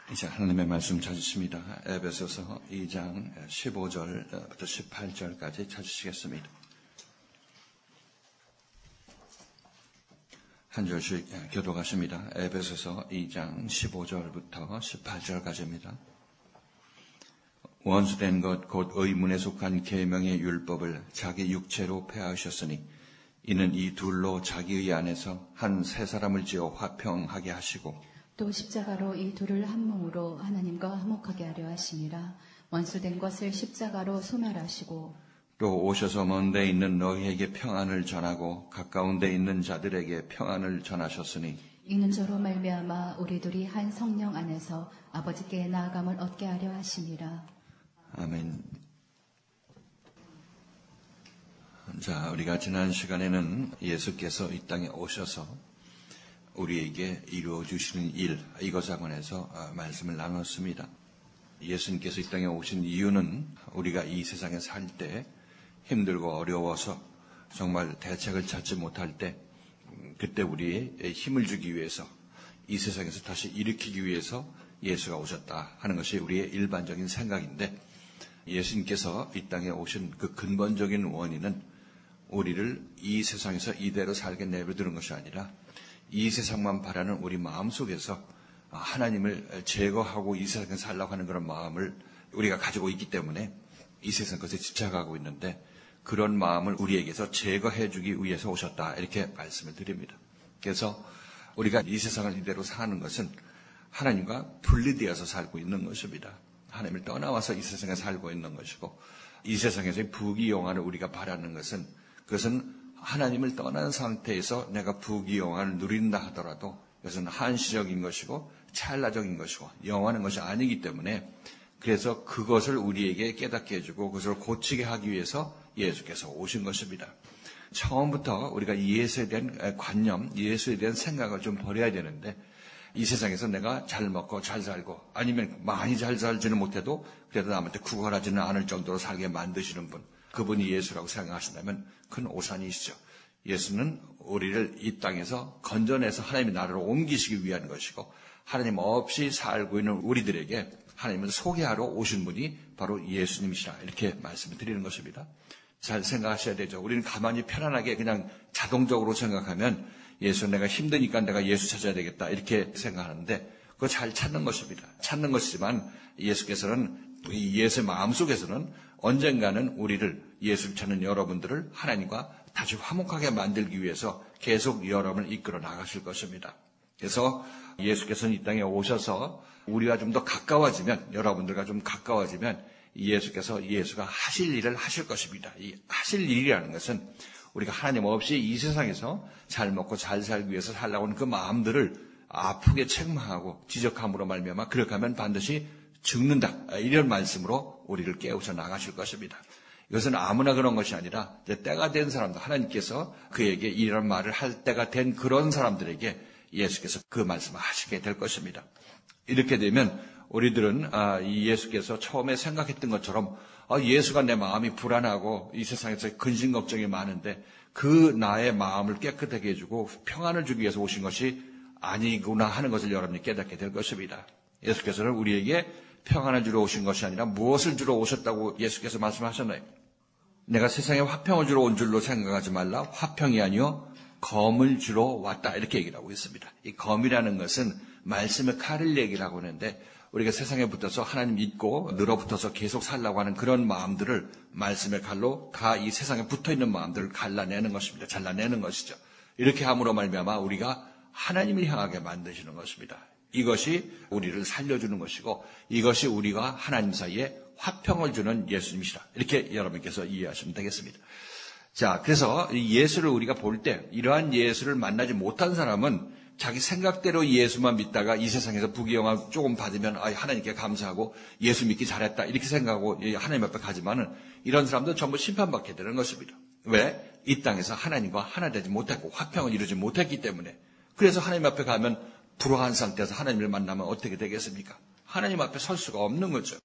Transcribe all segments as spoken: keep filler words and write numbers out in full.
이제 하나님의 말씀 찾으십니다. 에베소서 이 장 십오 절부터 십팔 절까지 찾으시겠습니다. 한 절씩 교독하십니다. 에베소서 이 장 십오 절부터 십팔 절까지입니다. 원수된 것 곧 의문에 속한 계명의 율법을 자기 육체로 폐하셨으니 이는 이 둘로 자기의 안에서 한 새 사람을 지어 화평하게 하시고 또 십자가로 이 둘을 한 몸으로 하나님과 화목하게 하려 하시니라. 원수된 것을 십자가로 소멸하시고 또 오셔서 먼 데 있는 너희에게 평안을 전하고 가까운 데 있는 자들에게 평안을 전하셨으니 이는 저로 말미암아 우리들이 한 성령 안에서 아버지께 나아감을 얻게 하려 하시니라. 아멘. 자, 우리가 지난 시간에는 예수께서 이 땅에 오셔서 우리에게 이루어주시는 일, 이것에 관해서 말씀을 나눴습니다. 예수님께서 이 땅에 오신 이유는 우리가 이 세상에 살 때 힘들고 어려워서 정말 대책을 찾지 못할 때 그때 우리의 힘을 주기 위해서 이 세상에서 다시 일으키기 위해서 예수가 오셨다 하는 것이 우리의 일반적인 생각인데 예수님께서 이 땅에 오신 그 근본적인 원인은 우리를 이 세상에서 이대로 살게 내버려두는 것이 아니라 이 세상만 바라는 우리 마음속에서 하나님을 제거하고 이 세상에 살려고 하는 그런 마음을 우리가 가지고 있기 때문에 이 세상 것에 집착하고 있는데 그런 마음을 우리에게서 제거해 주기 위해서 오셨다 이렇게 말씀을 드립니다. 그래서 우리가 이 세상을 이대로 사는 것은 하나님과 분리되어서 살고 있는 것입니다. 하나님을 떠나와서 이 세상에 살고 있는 것이고 이 세상에서의 부귀영화를 우리가 바라는 것은 그것은 하나님을 떠난 상태에서 내가 부귀영화를 누린다 하더라도 이것은 한시적인 것이고 찰나적인 것이고 영원한 것이 아니기 때문에 그래서 그것을 우리에게 깨닫게 해주고 그것을 고치게 하기 위해서 예수께서 오신 것입니다. 처음부터 우리가 예수에 대한 관념, 예수에 대한 생각을 좀 버려야 되는데 이 세상에서 내가 잘 먹고 잘 살고 아니면 많이 잘 살지는 못해도 그래도 남한테 구걸하지는 않을 정도로 살게 만드시는 분, 그분이 예수라고 생각하신다면 큰 오산이시죠. 예수는 우리를 이 땅에서 건져내서 하나님의 나라로 옮기시기 위한 것이고 하나님 없이 살고 있는 우리들에게 하나님을 소개하러 오신 분이 바로 예수님이시라 이렇게 말씀을 드리는 것입니다. 잘 생각하셔야 되죠. 우리는 가만히 편안하게 그냥 자동적으로 생각하면 예수 내가 힘드니까 내가 예수 찾아야 되겠다 이렇게 생각하는데 그거 잘 찾는 것입니다. 찾는 것이지만 예수께서는 이 예수의 마음속에서는 언젠가는 우리를 예수를 찾는 여러분들을 하나님과 다시 화목하게 만들기 위해서 계속 여러분을 이끌어 나가실 것입니다. 그래서 예수께서는 이 땅에 오셔서 우리가 좀 더 가까워지면 여러분들과 좀 가까워지면 예수께서 예수가 하실 일을 하실 것입니다. 이 하실 일이라는 것은 우리가 하나님 없이 이 세상에서 잘 먹고 잘 살기 위해서 살라고 하는 그 마음들을 아프게 책망하고 지적함으로 말미암아 그렇게 하면 반드시 죽는다. 이런 말씀으로 우리를 깨우쳐 나가실 것입니다. 이것은 아무나 그런 것이 아니라 이제 때가 된 사람들, 하나님께서 그에게 이런 말을 할 때가 된 그런 사람들에게 예수께서 그 말씀을 하시게 될 것입니다. 이렇게 되면 우리들은 아, 이 예수께서 처음에 생각했던 것처럼 아, 예수가 내 마음이 불안하고 이 세상에서 근심 걱정이 많은데 그 나의 마음을 깨끗하게 해주고 평안을 주기 위해서 오신 것이 아니구나 하는 것을 여러분이 깨닫게 될 것입니다. 예수께서는 우리에게 평안을 주러 오신 것이 아니라 무엇을 주러 오셨다고 예수께서 말씀하셨나요? 내가 세상에 화평을 주러 온 줄로 생각하지 말라. 화평이 아니요 검을 주러 왔다. 이렇게 얘기를 하고 있습니다. 이 검이라는 것은 말씀의 칼을 얘기를 하고 있는데 우리가 세상에 붙어서 하나님 믿고 늘어붙어서 계속 살라고 하는 그런 마음들을 말씀의 칼로 다 이 세상에 붙어있는 마음들을 갈라내는 것입니다. 잘라내는 것이죠. 이렇게 함으로 말미암아 우리가 하나님을 향하게 만드시는 것입니다. 이것이 우리를 살려주는 것이고 이것이 우리가 하나님 사이에 화평을 주는 예수님이시라. 이렇게 여러분께서 이해하시면 되겠습니다. 자, 그래서 예수를 우리가 볼 때 이러한 예수를 만나지 못한 사람은 자기 생각대로 예수만 믿다가 이 세상에서 부귀영화 조금 받으면 아, 하나님께 감사하고 예수 믿기 잘했다 이렇게 생각하고 하나님 앞에 가지만은 이런 사람도 전부 심판받게 되는 것입니다. 왜? 이 땅에서 하나님과 하나 되지 못했고 화평을 이루지 못했기 때문에. 그래서 하나님 앞에 가면 불화한 상태에서 하나님을 만나면 어떻게 되겠습니까? 하나님 앞에 설 수가 없는 거죠.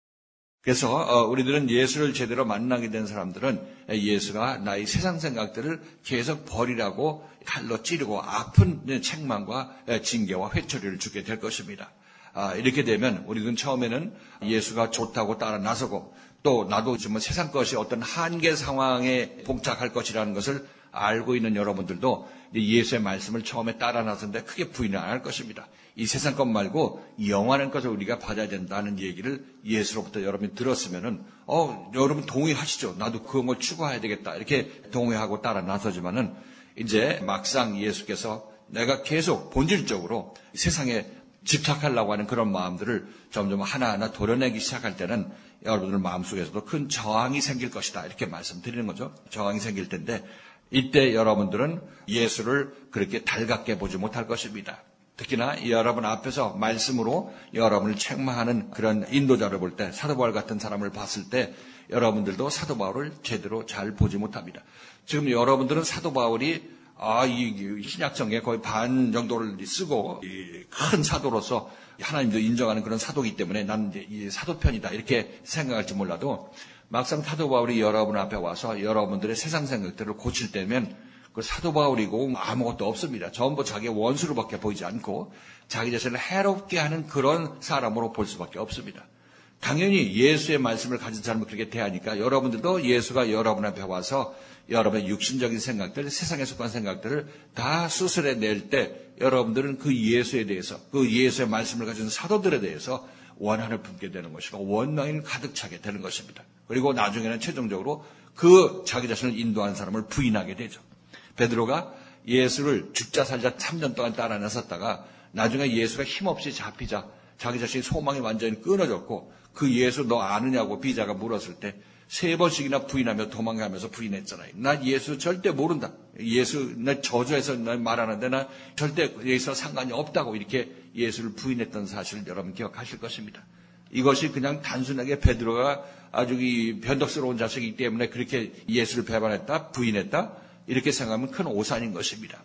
그래서 우리들은 예수를 제대로 만나게 된 사람들은 예수가 나의 세상 생각들을 계속 버리라고 칼로 찌르고 아픈 책망과 징계와 회초리를 주게 될 것입니다. 아, 이렇게 되면 우리는 처음에는 예수가 좋다고 따라 나서고 또 나도 좀 세상 것이 어떤 한계 상황에 봉착할 것이라는 것을 알고 있는 여러분들도 예수의 말씀을 처음에 따라 나서는데 크게 부인을 안 할 것입니다. 이 세상 것 말고 영원한 것을 우리가 받아야 된다는 얘기를 예수로부터 여러분이 들었으면은 어 여러분 동의하시죠. 나도 그런 걸 추구해야 되겠다. 이렇게 동의하고 따라 나서지만은 이제 막상 예수께서 내가 계속 본질적으로 세상에 집착하려고 하는 그런 마음들을 점점 하나하나 도려내기 시작할 때는 여러분들 마음속에서도 큰 저항이 생길 것이다. 이렇게 말씀드리는 거죠. 저항이 생길 텐데 이때 여러분들은 예수를 그렇게 달갑게 보지 못할 것입니다. 특히나 여러분 앞에서 말씀으로 여러분을 책망하는 그런 인도자를 볼 때 사도 바울 같은 사람을 봤을 때 여러분들도 사도 바울을 제대로 잘 보지 못합니다. 지금 여러분들은 사도 바울이 아, 이 신약성에 거의 반 정도를 쓰고 이 큰 사도로서 하나님도 인정하는 그런 사도이기 때문에 나는 이제 이 사도편이다 이렇게 생각할지 몰라도 막상 사도 바울이 여러분 앞에 와서 여러분들의 세상 생각들을 고칠 때면 그 사도 바울이고 아무것도 없습니다. 전부 자기의 원수로밖에 보이지 않고 자기 자신을 해롭게 하는 그런 사람으로 볼 수밖에 없습니다. 당연히 예수의 말씀을 가진 사람을 그렇게 대하니까 여러분들도 예수가 여러분 앞에 와서 여러분의 육신적인 생각들, 세상에 속한 생각들을 다 수술해낼 때 여러분들은 그 예수에 대해서, 그 예수의 말씀을 가진 사도들에 대해서 원한을 품게 되는 것이고 원망이 가득 차게 되는 것입니다. 그리고 나중에는 최종적으로 그 자기 자신을 인도한 사람을 부인하게 되죠. 베드로가 예수를 죽자 살자 삼 년 동안 따라 나섰다가 나중에 예수가 힘없이 잡히자 자기 자신의 소망이 완전히 끊어졌고 그 예수 너 아느냐고 비자가 물었을 때 세 번씩이나 부인하며 도망가면서 부인했잖아요. 나 예수 절대 모른다. 예수 나 저주해서 나 말하는데 나 절대 예수와 상관이 없다고 이렇게 예수를 부인했던 사실을 여러분 기억하실 것입니다. 이것이 그냥 단순하게 베드로가 아주 이 변덕스러운 자식이기 때문에 그렇게 예수를 배반했다, 부인했다 이렇게 생각하면 큰 오산인 것입니다.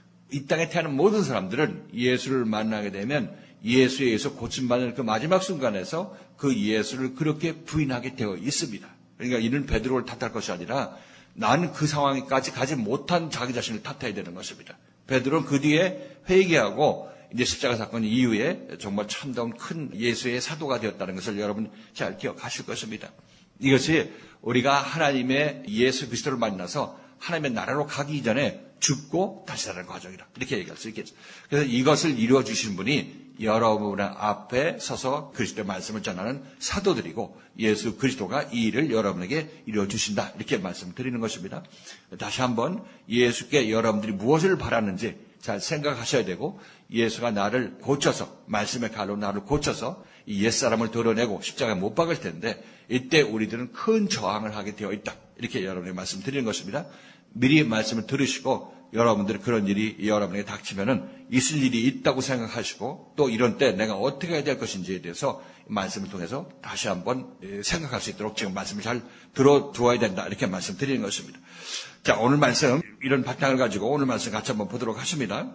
이 땅에 태어난 모든 사람들은 예수를 만나게 되면 예수에 의해서 고침받는 그 마지막 순간에서 그 예수를 그렇게 부인하게 되어 있습니다. 그러니까 이는 베드로를 탓할 것이 아니라 나는 그 상황까지 가지 못한 자기 자신을 탓해야 되는 것입니다. 베드로는 그 뒤에 회개하고 이제 십자가 사건 이후에 정말 참다운 큰 예수의 사도가 되었다는 것을 여러분 잘 기억하실 것입니다. 이것이 우리가 하나님의 예수 그리스도를 만나서 하나님의 나라로 가기 전에 죽고 다시 사는 과정이다. 이렇게 얘기할 수 있겠죠. 그래서 이것을 이루어 주신 분이 여러분 앞에 서서 그리스도의 말씀을 전하는 사도들이고 예수 그리스도가 이 일을 여러분에게 이루어 주신다. 이렇게 말씀드리는 것입니다. 다시 한번 예수께 여러분들이 무엇을 바라는지 잘 생각하셔야 되고 예수가 나를 고쳐서 말씀의 칼로 나를 고쳐서 이 옛사람을 드러내고 십자가에 못 박을 텐데 이때 우리들은 큰 저항을 하게 되어 있다. 이렇게 여러분에게 말씀드리는 것입니다. 미리 말씀을 들으시고 여러분들이 그런 일이 여러분에게 닥치면은 있을 일이 있다고 생각하시고 또 이런 때 내가 어떻게 해야 될 것인지에 대해서 말씀을 통해서 다시 한번 생각할 수 있도록 지금 말씀을 잘 들어두어야 된다. 이렇게 말씀드리는 것입니다. 자, 오늘 말씀 이런 바탕을 가지고 오늘 말씀 같이 한번 보도록 하십니다.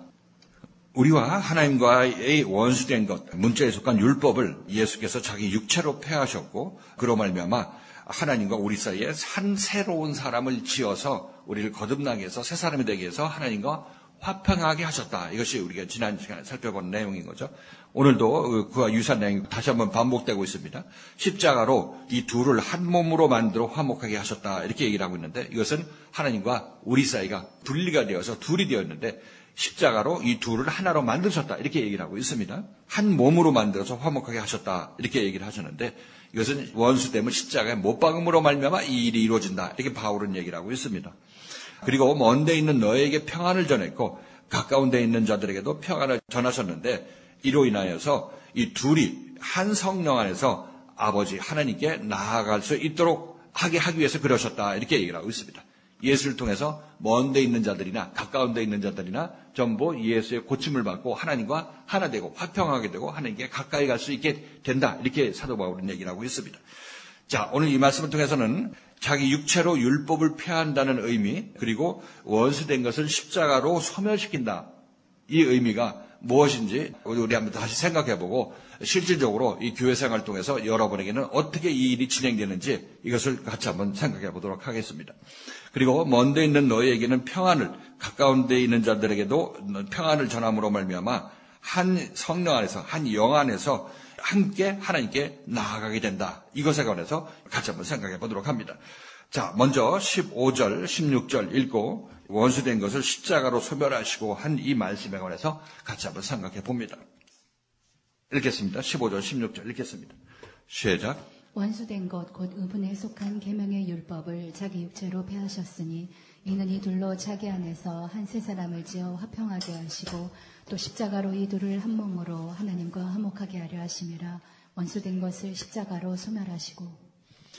우리와 하나님과의 원수된 것, 문자에 속한 율법을 예수께서 자기 육체로 폐하셨고 그로 말미암아 하나님과 우리 사이에 한 새로운 사람을 지어서 우리를 거듭나게 해서 새 사람이 되게 해서 하나님과 화평하게 하셨다. 이것이 우리가 지난 시간에 살펴본 내용인 거죠. 오늘도 그와 유사한 내용이 다시 한번 반복되고 있습니다. 십자가로 이 둘을 한 몸으로 만들어 화목하게 하셨다. 이렇게 얘기를 하고 있는데 이것은 하나님과 우리 사이가 분리가 되어서 둘이 되었는데 십자가로 이 둘을 하나로 만드셨다. 이렇게 얘기를 하고 있습니다. 한 몸으로 만들어서 화목하게 하셨다. 이렇게 얘기를 하셨는데 이것은 원수됨을 십자가에 못 박음으로 말미암아 이 일이 이루어진다. 이렇게 바울은 얘기를 하고 있습니다. 그리고 먼 데 있는 너에게 평안을 전했고 가까운 데 있는 자들에게도 평안을 전하셨는데 이로 인하여서 이 둘이 한 성령 안에서 아버지 하나님께 나아갈 수 있도록 하게 하기 위해서 그러셨다. 이렇게 얘기를 하고 있습니다. 예수를 통해서 먼 데 있는 자들이나 가까운 데 있는 자들이나 전부 예수의 고침을 받고 하나님과 하나 되고 화평하게 되고 하나님께 가까이 갈 수 있게 된다. 이렇게 사도 바울은 얘기를 하고 있습니다. 자, 오늘 이 말씀을 통해서는 자기 육체로 율법을 폐한다는 의미 그리고 원수된 것을 십자가로 소멸시킨다. 이 의미가 무엇인지 우리 한번 다시 생각해보고 실질적으로 이 교회 생활을 통해서 여러분에게는 어떻게 이 일이 진행되는지 이것을 같이 한번 생각해 보도록 하겠습니다. 그리고 먼 데 있는 너희에게는 평안을 가까운 데 있는 자들에게도 평안을 전함으로 말미암아 한 성령 안에서, 한 영 안에서 함께 하나님께 나아가게 된다. 이것에 관해서 같이 한번 생각해 보도록 합니다. 자, 먼저 십오 절, 십육 절 읽고 원수된 것을 십자가로 소멸하시고 한 이 말씀에 관해서 같이 한번 생각해 봅니다. 읽겠습니다. 십오 절, 십육 절 읽겠습니다. 시작. 원수된 것 곧 의분에 속한 계명의 율법을 자기 육체로 폐하셨으니 이는 이 둘로 자기 안에서 한 세 사람을 지어 화평하게 하시고 또 십자가로 이 둘을 한 몸으로 하나님과 화목하게 하려 하심이라. 원수된 것을 십자가로 소멸하시고.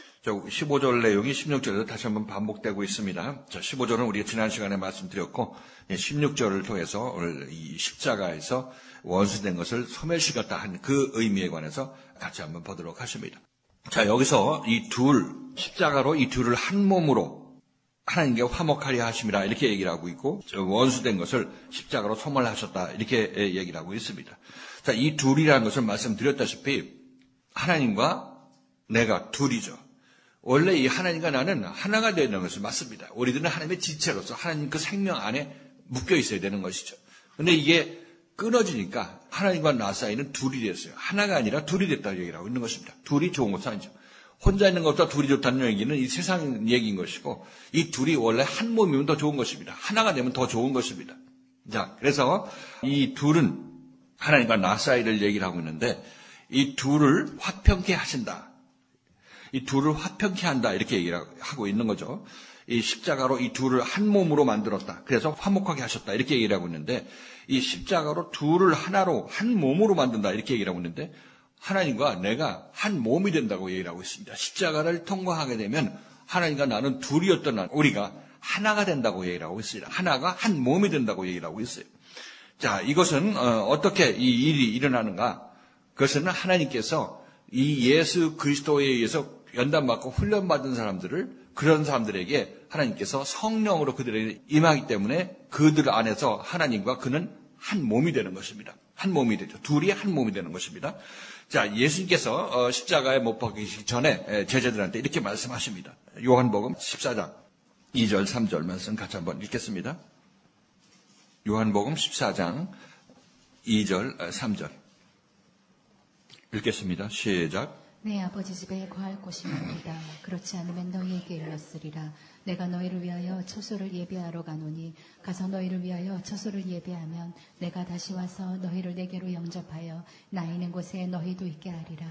십오 절 내용이 십육 절에서 다시 한번 반복되고 있습니다. 자, 십오 절은 우리가 지난 시간에 말씀드렸고 십육 절을 통해서 오늘 이 십자가에서 원수된 것을 소멸시켰다 한 그 의미에 관해서 같이 한번 보도록 하십니다. 자, 여기서 이 둘, 십자가로 이 둘을 한 몸으로 하나님께 화목하려 하심이라 이렇게 얘기를 하고 있고, 원수된 것을 십자가로 소멸하셨다 이렇게 얘기를 하고 있습니다. 자, 이 둘이라는 것을 말씀드렸다시피 하나님과 내가 둘이죠. 원래 이 하나님과 나는 하나가 되는 것은 맞습니다. 우리들은 하나님의 지체로서 하나님 그 생명 안에 묶여 있어야 되는 것이죠. 그런데 이게 끊어지니까 하나님과 나 사이는 둘이 됐어요. 하나가 아니라 둘이 됐다고 얘기를 하고 있는 것입니다. 둘이 좋은 것은 아니죠. 혼자 있는 것보다 둘이 좋다는 얘기는 이 세상 얘기인 것이고, 이 둘이 원래 한 몸이면 더 좋은 것입니다. 하나가 되면 더 좋은 것입니다. 자, 그래서 이 둘은 하나님과 나 사이를 얘기를 하고 있는데, 이 둘을 화평케 하신다. 이 둘을 화평케 한다. 이렇게 얘기를 하고 있는 거죠. 이 십자가로 이 둘을 한 몸으로 만들었다. 그래서 화목하게 하셨다. 이렇게 얘기를 하고 있는데, 이 십자가로 둘을 하나로 한 몸으로 만든다. 이렇게 얘기를 하고 있는데, 하나님과 내가 한 몸이 된다고 얘기를 하고 있습니다. 십자가를 통과하게 되면 하나님과 나는 둘이었던 우리가 하나가 된다고 얘기를 하고 있습니다. 하나가 한 몸이 된다고 얘기를 하고 있어요. 자, 이것은 어떻게 이 일이 일어나는가? 그것은 하나님께서 이 예수 그리스도에 의해서 연단받고 훈련받은 사람들을, 그런 사람들에게 하나님께서 성령으로 그들에게 임하기 때문에 그들 안에서 하나님과 그는 한 몸이 되는 것입니다. 한 몸이 되죠. 둘이 한 몸이 되는 것입니다. 자, 예수님께서 십자가에 못 박히시기 전에 제자들한테 이렇게 말씀하십니다. 요한복음 십사 장 이 절 삼 절 말씀 같이 한번 읽겠습니다. 요한복음 십사 장 이 절 삼 절 읽겠습니다. 시작. 내 아버지 집에 거할 곳이 많도다. 그렇지 않으면 너희에게 일렀으리라. 내가 너희를 위하여 처소를 예비하러 가노니 가서 너희를 위하여 처소를 예비하면 내가 다시 와서 너희를 내게로 영접하여 나 있는 곳에 너희도 있게 하리라.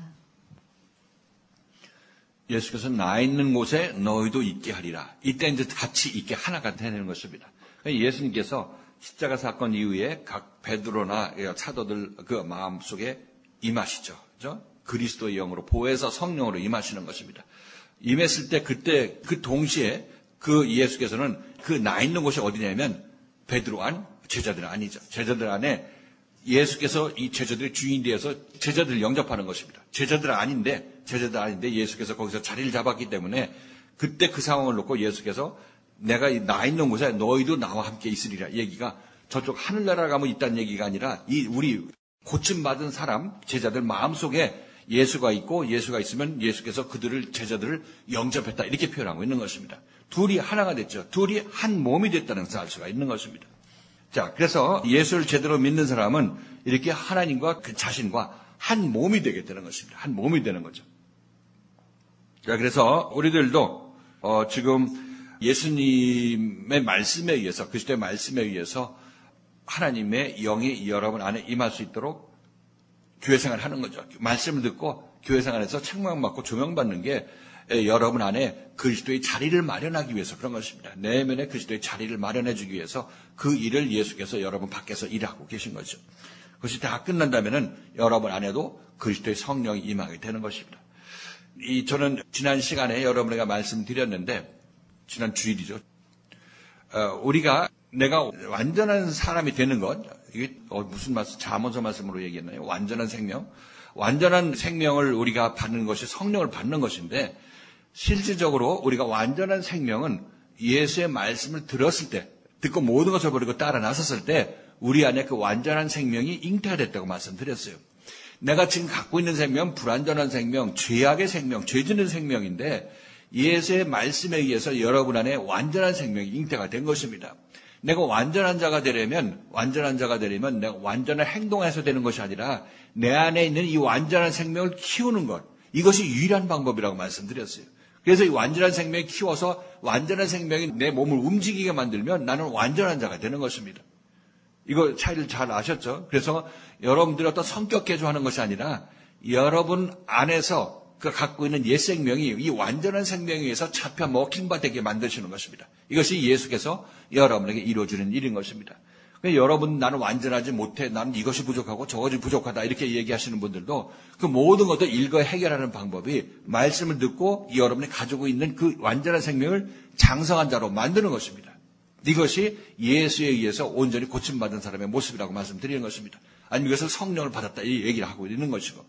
예수께서 나 있는 곳에 너희도 있게 하리라. 이때 이제 같이 있게 하나가 되는 것입니다. 예수님께서 십자가 사건 이후에 각 베드로나 사도들 그 마음속에 임하시죠. 그죠? 그리스도의 영으로 보혜사 성령으로 임하시는 것입니다. 임했을 때 그때 그 동시에 그 예수께서는 그 나 있는 곳이 어디냐면 베드로 안, 제자들 아니죠. 제자들 안에 예수께서 이 제자들의 주인이 되어서 제자들을 영접하는 것입니다. 제자들 아닌데 제자들 아닌데 예수께서 거기서 자리를 잡았기 때문에 그때 그 상황을 놓고 예수께서 내가 나 있는 곳에 너희도 나와 함께 있으리라 얘기가 저쪽 하늘나라 가면 있다는 얘기가 아니라 이 우리 고침받은 사람 제자들 마음속에 예수가 있고 예수가 있으면 예수께서 그들을 제자들을 영접했다 이렇게 표현하고 있는 것입니다. 둘이 하나가 됐죠. 둘이 한 몸이 됐다는 것을 알 수가 있는 것입니다. 자, 그래서 예수를 제대로 믿는 사람은 이렇게 하나님과 그 자신과 한 몸이 되게 되는 것입니다. 한 몸이 되는 거죠. 자, 그래서 우리들도 어, 지금 예수님의 말씀에 의해서 그리스도의 말씀에 의해서 하나님의 영이 여러분 안에 임할 수 있도록 교회생활을 하는 거죠. 말씀을 듣고 교회생활에서 책망받고 조명받는 게 여러분 안에 그리스도의 자리를 마련하기 위해서 그런 것입니다. 내면에 그리스도의 자리를 마련해 주기 위해서 그 일을 예수께서 여러분 밖에서 일하고 계신 거죠. 그것이 다 끝난다면은 여러분 안에도 그리스도의 성령이 임하게 되는 것입니다. 이 저는 지난 시간에 여러분에게 말씀드렸는데 지난 주일이죠. 어, 우리가 내가 완전한 사람이 되는 것, 이게 어, 무슨 말씀, 잠언서 말씀으로 얘기했나요? 완전한 생명. 완전한 생명을 우리가 받는 것이 성령을 받는 것인데 실질적으로 우리가 완전한 생명은 예수의 말씀을 들었을 때, 듣고 모든 것을 버리고 따라 나섰을 때 우리 안에 그 완전한 생명이 잉태가 됐다고 말씀드렸어요. 내가 지금 갖고 있는 생명은 불완전한 생명, 죄악의 생명, 죄 짓는 생명인데 예수의 말씀에 의해서 여러분 안에 완전한 생명이 잉태가 된 것입니다. 내가 완전한 자가 되려면, 완전한 자가 되려면 내가 완전한 행동해서 되는 것이 아니라 내 안에 있는 이 완전한 생명을 키우는 것. 이것이 유일한 방법이라고 말씀드렸어요. 그래서 이 완전한 생명을 키워서 완전한 생명이 내 몸을 움직이게 만들면 나는 완전한 자가 되는 것입니다. 이거 차이를 잘 아셨죠? 그래서 여러분들이 어떤 성격 개조하는 것이 아니라 여러분 안에서 그 갖고 있는 옛 생명이 이 완전한 생명에 의해서 잡혀 먹힌 바 되게 만드시는 것입니다. 이것이 예수께서 여러분에게 이루어주는 일인 것입니다. 여러분 나는 완전하지 못해, 나는 이것이 부족하고 저것이 부족하다 이렇게 얘기하시는 분들도 그 모든 것을 일거 해결하는 방법이 말씀을 듣고 여러분이 가지고 있는 그 완전한 생명을 장성한 자로 만드는 것입니다. 이것이 예수에 의해서 온전히 고침받은 사람의 모습이라고 말씀드리는 것입니다. 아니면 이것을 성령을 받았다 이 얘기를 하고 있는 것이고.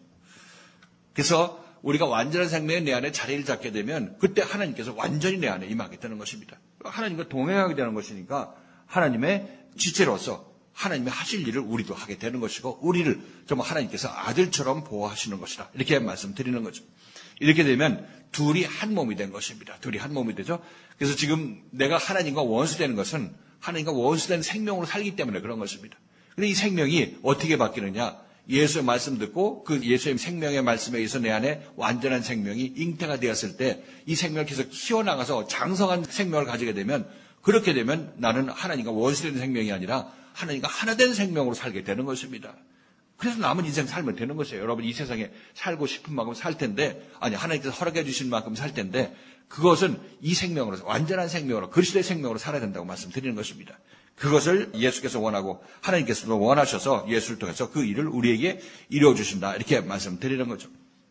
그래서 우리가 완전한 생명이 내 안에 자리를 잡게 되면 그때 하나님께서 완전히 내 안에 임하게 되는 것입니다. 하나님과 동행하게 되는 것이니까 하나님의 지체로서 하나님의 하실 일을 우리도 하게 되는 것이고 우리를 정말 하나님께서 아들처럼 보호하시는 것이다. 이렇게 말씀드리는 거죠. 이렇게 되면 둘이 한 몸이 된 것입니다. 둘이 한 몸이 되죠. 그래서 지금 내가 하나님과 원수되는 것은 하나님과 원수된 생명으로 살기 때문에 그런 것입니다. 그런데 이 생명이 어떻게 바뀌느냐? 예수의 말씀 듣고 그 예수의 생명의 말씀에 의해서 내 안에 완전한 생명이 잉태가 되었을 때 이 생명을 계속 키워나가서 장성한 생명을 가지게 되면 그렇게 되면 나는 하나님과 원수된 생명이 아니라 하나님과 하나된 생명으로 살게 되는 것입니다. 그래서 남은 인생 살면 되는 것이에요. 여러분 이 세상에 살고 싶은 만큼 살 텐데 아니 하나님께서 허락해 주신 만큼 살 텐데 그것은 이 생명으로 완전한 생명으로 그리스도의 생명으로 살아야 된다고 말씀드리는 것입니다. 그것을 예수께서 원하고 하나님께서도 원하셔서 예수를 통해서 그 일을 우리에게 이루어 주신다. 이렇게 말씀드리는 거죠.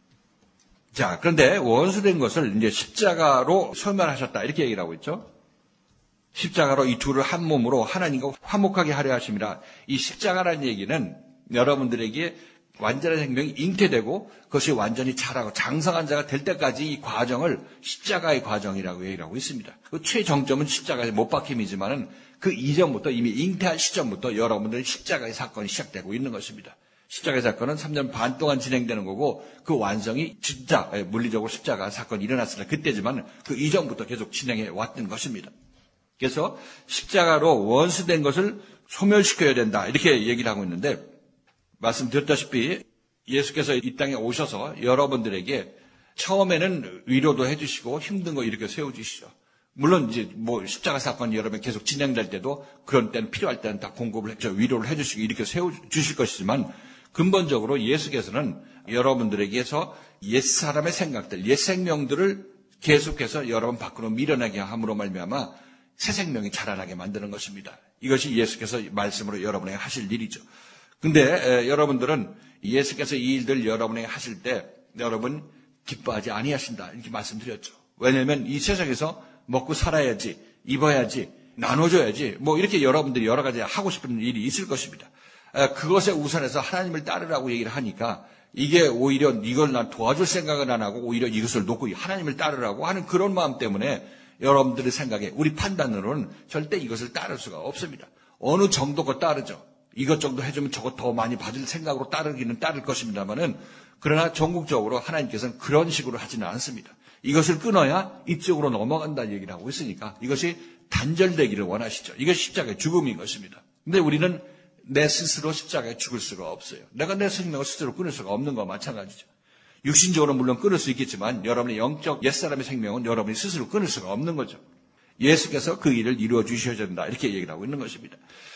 자, 그런데 원수된 것을 이제 십자가로 소멸하셨다. 이렇게 얘기를 하고 있죠. 십자가로 이 둘을 한 몸으로 하나님과 화목하게 하려 하심이라. 이 십자가라는 얘기는 여러분들에게 완전한 생명이 잉태되고 그것이 완전히 자라고 장성한 자가 될 때까지 이 과정을 십자가의 과정이라고 얘기를 하고 있습니다. 그 최정점은 십자가의 못 박힘이지만은 그 이전부터 이미 잉태한 시점부터 여러분들의 십자가의 사건이 시작되고 있는 것입니다. 십자가의 사건은 삼 년 반 동안 진행되는 거고 그 완성이 진짜 물리적으로 십자가 사건이 일어났을 때 그때지만 그 이전부터 계속 진행해 왔던 것입니다. 그래서 십자가로 원수된 것을 소멸시켜야 된다 이렇게 얘기를 하고 있는데 말씀드렸다시피 예수께서 이 땅에 오셔서 여러분들에게 처음에는 위로도 해주시고 힘든 거 이렇게 세워주시죠. 물론 이제 뭐 십자가 사건이 여러분 계속 진행될 때도 그런 때는 필요할 때는 다 공급을 했죠. 위로를 해주시고 이렇게 세워주실 것이지만 근본적으로 예수께서는 여러분들에게서 옛사람의 생각들, 옛 생명들을 계속해서 여러분 밖으로 밀어내게 함으로 말미암아 새 생명이 자라나게 만드는 것입니다. 이것이 예수께서 말씀으로 여러분에게 하실 일이죠. 근데 에, 여러분들은 예수께서 이 일들 여러분에게 하실 때 여러분 기뻐하지 아니하신다 이렇게 말씀드렸죠. 왜냐하면 이 세상에서 먹고 살아야지, 입어야지, 나눠줘야지 뭐 이렇게 여러분들이 여러 가지 하고 싶은 일이 있을 것입니다. 에, 그것에 우선해서 하나님을 따르라고 얘기를 하니까 이게 오히려 이걸 난 도와줄 생각은 안 하고 오히려 이것을 놓고 하나님을 따르라고 하는 그런 마음 때문에 여러분들의 생각에 우리 판단으로는 절대 이것을 따를 수가 없습니다. 어느 정도가 따르죠. 이것 정도 해주면 저것 더 많이 받을 생각으로 따르기는 따를 것입니다만은 그러나 전국적으로 하나님께서는 그런 식으로 하지는 않습니다. 이것을 끊어야 이쪽으로 넘어간다는 얘기를 하고 있으니까 이것이 단절되기를 원하시죠. 이것이 십자가의 죽음인 것입니다. 근데 우리는 내 스스로 십자가에 죽을 수가 없어요. 내가 내 생명을 스스로 끊을 수가 없는 것과 마찬가지죠. 육신적으로 물론 끊을 수 있겠지만 여러분의 영적 옛사람의 생명은 여러분이 스스로 끊을 수가 없는 거죠. 예수께서 그 일을 이루어 주셔야 된다 이렇게 얘기를 하고 있는 것입니다.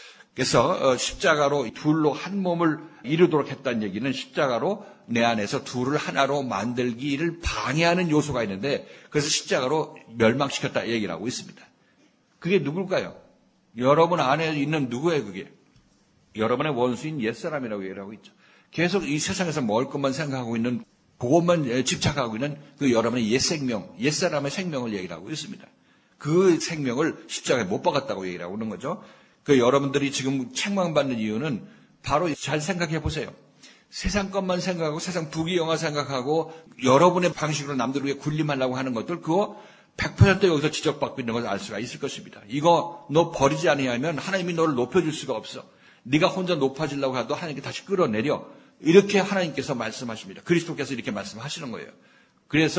그래서 십자가로 둘로 한 몸을 이루도록 했다는 얘기는 십자가로 내 안에서 둘을 하나로 만들기를 방해하는 요소가 있는데 그래서 십자가로 멸망시켰다 얘기를 하고 있습니다. 그게 누굴까요? 여러분 안에 있는 누구예요 그게? 여러분의 원수인 옛사람이라고 얘기를 하고 있죠. 계속 이 세상에서 먹을 것만 생각하고 있는 그것만 집착하고 있는 그 여러분의 옛 생명, 옛사람의 생명을 얘기를 하고 있습니다. 그 생명을 십자가에 못 박았다고 얘기를 하고 있는 거죠. 그 여러분들이 지금 책망받는 이유는 바로 잘 생각해 보세요. 세상 것만 생각하고 세상 부귀영화 생각하고 여러분의 방식으로 남들 위해 군림하려고 하는 것들 그거 백 퍼센트 여기서 지적받고 있는 것을 알 수가 있을 것입니다. 이거 너 버리지 아니하면 하나님이 너를 높여줄 수가 없어. 네가 혼자 높아지려고 해도 하나님께 다시 끌어내려. 이렇게 하나님께서 말씀하십니다. 그리스도께서 이렇게 말씀하시는 거예요. 그래서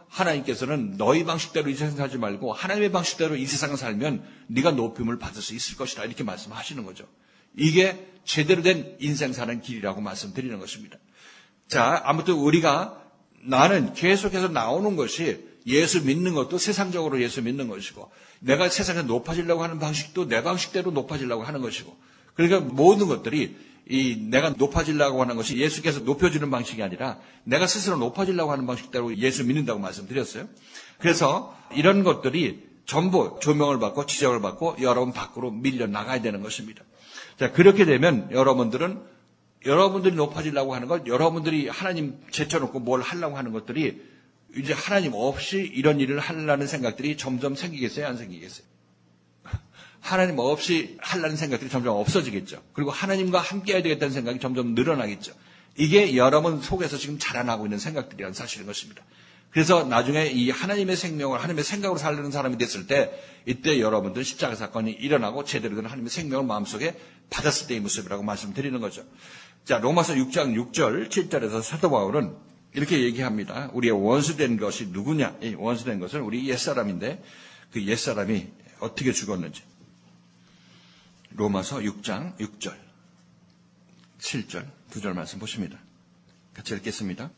하나님께서는 너희 방식대로 이 세상 살지 말고 하나님의 방식대로 이 세상을 살면 네가 높임을 받을 수 있을 것이다. 이렇게 말씀하시는 거죠. 이게 제대로 된 인생 사는 길이라고 말씀드리는 것입니다. 자, 아무튼 우리가 나는 계속해서 나오는 것이 예수 믿는 것도 세상적으로 예수 믿는 것이고 내가 세상에서 높아지려고 하는 방식도 내 방식대로 높아지려고 하는 것이고 그러니까 모든 것들이 이 내가 높아지려고 하는 것이 예수께서 높여주는 방식이 아니라 내가 스스로 높아지려고 하는 방식대로 예수 믿는다고 말씀드렸어요. 그래서 이런 것들이 전부 조명을 받고 지적을 받고 여러분 밖으로 밀려나가야 되는 것입니다. 자, 그렇게 되면 여러분들은 여러분들이 높아지려고 하는 것, 여러분들이 하나님 제쳐놓고 뭘 하려고 하는 것들이 이제 하나님 없이 이런 일을 하려는 생각들이 점점 생기겠어요? 안 생기겠어요? 하나님 없이 하려는 생각들이 점점 없어지겠죠. 그리고 하나님과 함께 해야 되겠다는 생각이 점점 늘어나겠죠. 이게 여러분 속에서 지금 자라나고 있는 생각들이라는 사실인 것입니다. 그래서 나중에 이 하나님의 생명을 하나님의 생각으로 살려는 사람이 됐을 때 이때 여러분들 십자가 사건이 일어나고 제대로 된 하나님의 생명을 마음속에 받았을 때의 모습이라고 말씀드리는 거죠. 자, 로마서 육 장 육 절 칠 절에서 사도 바울은 이렇게 얘기합니다. 우리의 원수된 것이 누구냐? 이 원수된 것은 우리 옛사람인데 그 옛사람이 어떻게 죽었는지. 로마서 육 장 육 절 칠 절 두 절 말씀 보십니다. 같이 읽겠습니다.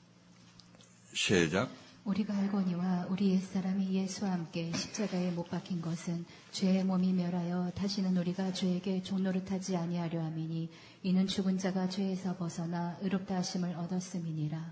시작. 우리가 알거니와 우리 옛사람이 예수와 함께 십자가에 못 박힌 것은 죄의 몸이 멸하여 다시는 우리가 죄에게 종노릇하지 아니하려 함이니 이는 죽은 자가 죄에서 벗어나 의롭다 하심을 얻었음이니라.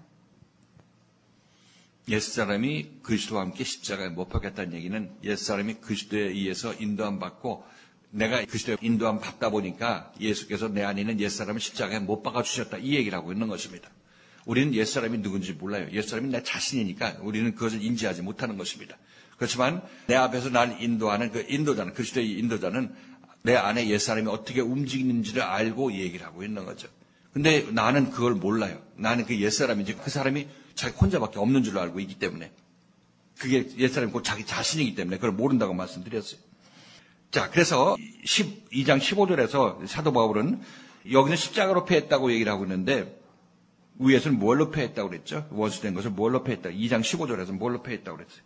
옛사람이 그리스도와 함께 십자가에 못 박혔다는 얘기는 옛사람이 그리스도에 의해서 인도함 받고 내가 그리스도에 인도함 받다 보니까 예수께서 내 안에 있는 옛사람을 십자가에 못 박아주셨다. 이 얘기를 하고 있는 것입니다. 우리는 옛사람이 누군지 몰라요. 옛사람이 내 자신이니까 우리는 그것을 인지하지 못하는 것입니다. 그렇지만 내 앞에서 날 인도하는 그 인도자는, 그리스도의 인도자는 내 안에 옛사람이 어떻게 움직이는지를 알고 얘기를 하고 있는 거죠. 근데 나는 그걸 몰라요. 나는 그 옛사람인지 그 사람이 자기 혼자밖에 없는 줄로 알고 있기 때문에 그게 옛사람이 곧 자기 자신이기 때문에 그걸 모른다고 말씀드렸어요. 자, 그래서 십이 장 십오 절에서 사도 바울은 여기는 십자가로 패했다고 얘기를 하고 있는데 위에서는 뭘로 패했다고 그랬죠? 원수된 것을 뭘로 패했다? 이 장 십오 절에서 뭘로 패했다고 그랬어요?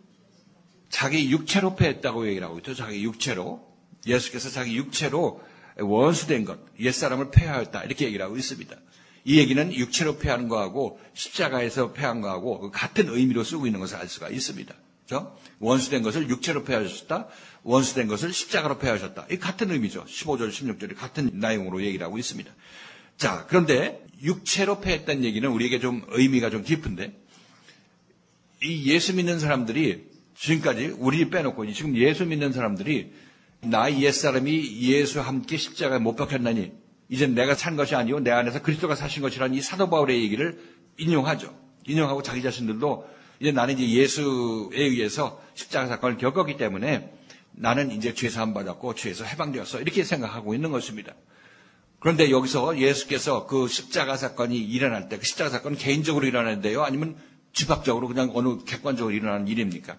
자기 육체로 패했다고 얘기를 하고 있죠. 자기 육체로. 예수께서 자기 육체로 원수된 것, 옛사람을 패하였다. 이렇게 얘기를 하고 있습니다. 이 얘기는 육체로 패하는 거하고 십자가에서 패한 거하고 같은 의미로 쓰고 있는 것을 알 수가 있습니다. 그렇죠? 원수된 것을 육체로 패하셨다. 원수된 것을 십자가로 패하셨다. 이 같은 의미죠. 십오 절, 십육 절이 같은 내용으로 얘기를 하고 있습니다. 자, 그런데 육체로 패했다는 얘기는 우리에게 좀 의미가 좀 깊은데 이 예수 믿는 사람들이 지금까지 우리 빼놓고 지금 예수 믿는 사람들이 나의 옛사람이 예수와 함께 십자가에 못 박혔나니 이젠 내가 산 것이 아니고 내 안에서 그리스도가 사신 것이라는 이 사도 바울의 얘기를 인용하죠. 인용하고 자기 자신들도 이제 나는 이제 예수에 의해서 십자가 사건을 겪었기 때문에 나는 이제 죄사함 받았고 죄에서 해방되었어. 이렇게 생각하고 있는 것입니다. 그런데 여기서 예수께서 그 십자가 사건이 일어날 때 그 십자가 사건은 개인적으로 일어나는데요? 아니면 집합적으로 그냥 어느 객관적으로 일어나는 일입니까?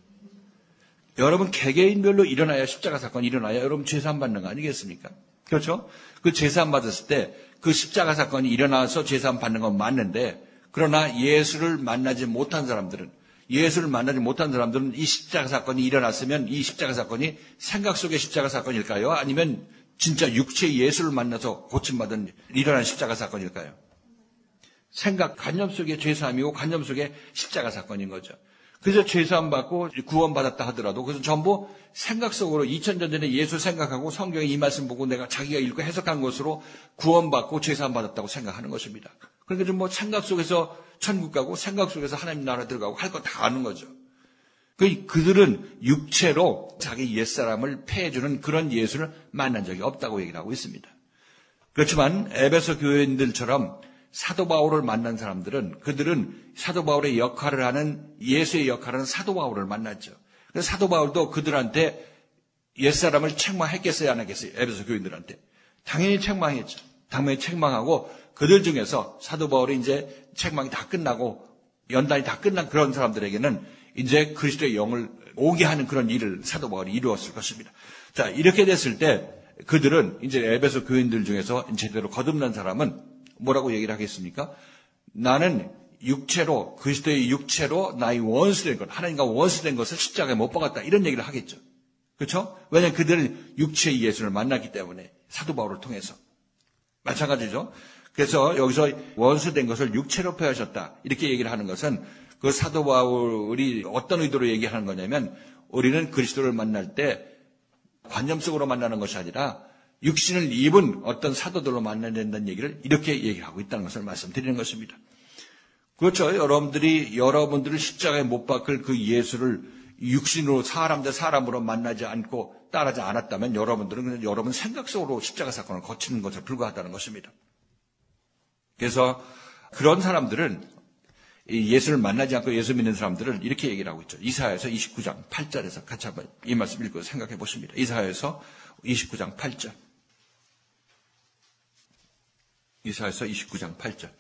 여러분 개개인별로 일어나야 십자가 사건이 일어나야 여러분 죄사함 받는 거 아니겠습니까? 그렇죠? 그 죄사함 받았을 때 그 십자가 사건이 일어나서 죄사함 받는 건 맞는데 그러나 예수를 만나지 못한 사람들은 예수를 만나지 못한 사람들은 이 십자가 사건이 일어났으면 이 십자가 사건이 생각 속의 십자가 사건일까요? 아니면 진짜 육체의 예수를 만나서 고침받은 일어난 십자가 사건일까요? 생각, 관념 속의 죄사함이고 관념 속의 십자가 사건인 거죠. 그래서 죄사함 받고 구원받았다 하더라도 그것은 전부 생각 속으로 이천 년 전에 예수 생각하고 성경의 이 말씀 보고 내가 자기가 읽고 해석한 것으로 구원받고 죄사함 받았다고 생각하는 것입니다. 그러니까 좀 뭐 생각 속에서 천국 가고 생각 속에서 하나님 나라 들어가고 할 거 다 아는 거죠. 그 그들은 육체로 자기 옛사람을 패해주는 그런 예수를 만난 적이 없다고 얘기를 하고 있습니다. 그렇지만 에베소 교회인들처럼 사도 바울을 만난 사람들은 그들은 사도 바울의 역할을 하는 예수의 역할을 하는 사도 바울을 만났죠. 그래서 사도 바울도 그들한테 옛사람을 책망했겠어요? 안 했겠어요? 에베소 교인들한테. 당연히 책망했죠. 당연히 책망하고 그들 중에서 사도 바울이 이제 책망이 다 끝나고 연단이 다 끝난 그런 사람들에게는 이제 그리스도의 영을 오게 하는 그런 일을 사도 바울이 이루었을 것입니다. 자, 이렇게 됐을 때 그들은 이제 에베소 교인들 중에서 제대로 거듭난 사람은 뭐라고 얘기를 하겠습니까? 나는 육체로, 그리스도의 육체로 나의 원수된 것, 하나님과 원수된 것을 십자가에 못 박았다. 이런 얘기를 하겠죠. 그렇죠? 왜냐하면 그들은 육체의 예수를 만났기 때문에, 사도 바울을 통해서. 마찬가지죠. 그래서 여기서 원수된 것을 육체로 표하셨다. 이렇게 얘기를 하는 것은 그 사도 바울이 어떤 의도로 얘기하는 거냐면, 우리는 그리스도를 만날 때 관념 속으로 만나는 것이 아니라 육신을 입은 어떤 사도들로 만나야 된다는 얘기를 이렇게 얘기하고 있다는 것을 말씀드리는 것입니다. 그렇죠. 여러분들이 여러분들을 십자가에 못 박을 그 예수를 육신으로 사람 대 사람으로 만나지 않고 따르지 않았다면 여러분들은 그냥 여러분 생각 속으로 십자가 사건을 거치는 것에 불과하다는 것입니다. 그래서 그런 사람들은 예수를 만나지 않고 예수 믿는 사람들을 이렇게 얘기를 하고 있죠. 이사야서 이십구 장 팔 절에서 같이 한번 이 말씀 읽고 생각해 보십니다. 이사야서 이십구 장 팔 절. 이사야서 이십구 장 팔 절.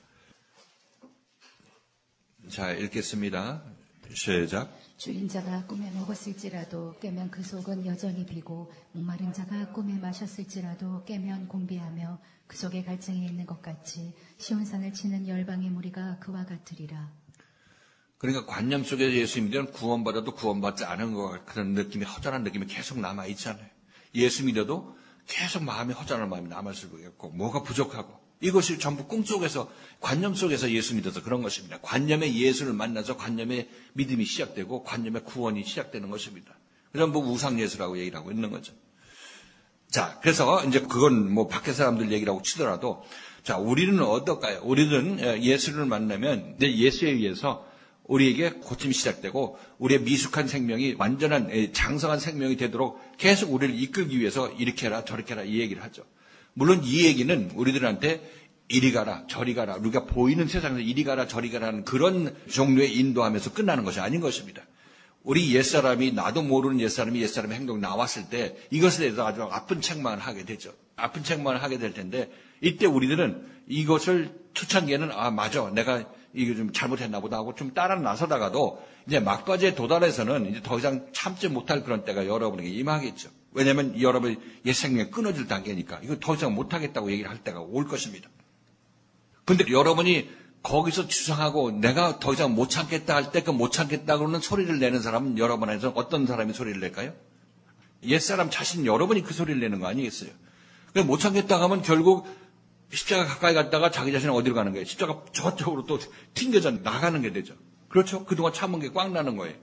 자, 읽겠습니다. 시작. 주인 자가 꿈에 먹었을지라도 깨면 그 속은 여전히 비고, 목마른 자가 꿈에 마셨을지라도 깨면 공비하며 그 속에 갈증이 있는 것 같이 시온산을 치는 열방의 무리가 그와 같으리라. 그러니까 관념 속에 예수 믿으면 구원받아도 구원받지 않은 것 같은 그런 느낌이, 허전한 느낌이 계속 남아있잖아요. 예수 믿어도 계속 마음이 허전한 마음이 남아있고 있고, 뭐가 부족하고, 이것이 전부 꿈속에서, 관념 속에서 예수 믿어서 그런 것입니다. 관념의 예수를 만나서 관념의 믿음이 시작되고 관념의 구원이 시작되는 것입니다. 그래서 뭐 우상예수라고 얘기를 하고 있는 거죠. 자, 그래서 이제 그건 뭐 밖에 사람들 얘기라고 치더라도, 자, 우리는 어떨까요? 우리는 예수를 만나면 예수에 의해서 우리에게 고침이 시작되고 우리의 미숙한 생명이 완전한 장성한 생명이 되도록 계속 우리를 이끌기 위해서 이렇게 해라 저렇게 해라 이 얘기를 하죠. 물론 이 얘기는 우리들한테 이리 가라 저리 가라, 우리가 보이는 세상에서 이리 가라 저리 가라는 그런 종류의 인도하면서 끝나는 것이 아닌 것입니다. 우리 옛사람이, 나도 모르는 옛사람이 옛사람의 행동 나왔을 때 이것에 대해서 아주 아픈 책망을 하게 되죠. 아픈 책망을 하게 될 텐데, 이때 우리들은 이것을 초창기에는 아 맞아 내가 이거 좀 잘못했나 보다 하고 좀 따라 나서다가도 이제 막바지에 도달해서는 이제 더 이상 참지 못할 그런 때가 여러분에게 임하겠죠. 왜냐하면 여러분의 옛 생명이 끊어질 단계니까 이거 더 이상 못하겠다고 얘기를 할 때가 올 것입니다. 근데 여러분이 거기서 주장하고 내가 더 이상 못 참겠다 할 때 그 못 참겠다 그러는 소리를 내는 사람은 여러분 안에서 어떤 사람이 소리를 낼까요? 옛사람 자신 여러분이 그 소리를 내는 거 아니겠어요? 못 참겠다 하면 결국 십자가 가까이 갔다가 자기 자신은 어디로 가는 거예요? 십자가 저쪽으로 또 튕겨져 나가는 게 되죠. 그렇죠? 그동안 참은 게 꽉 나는 거예요.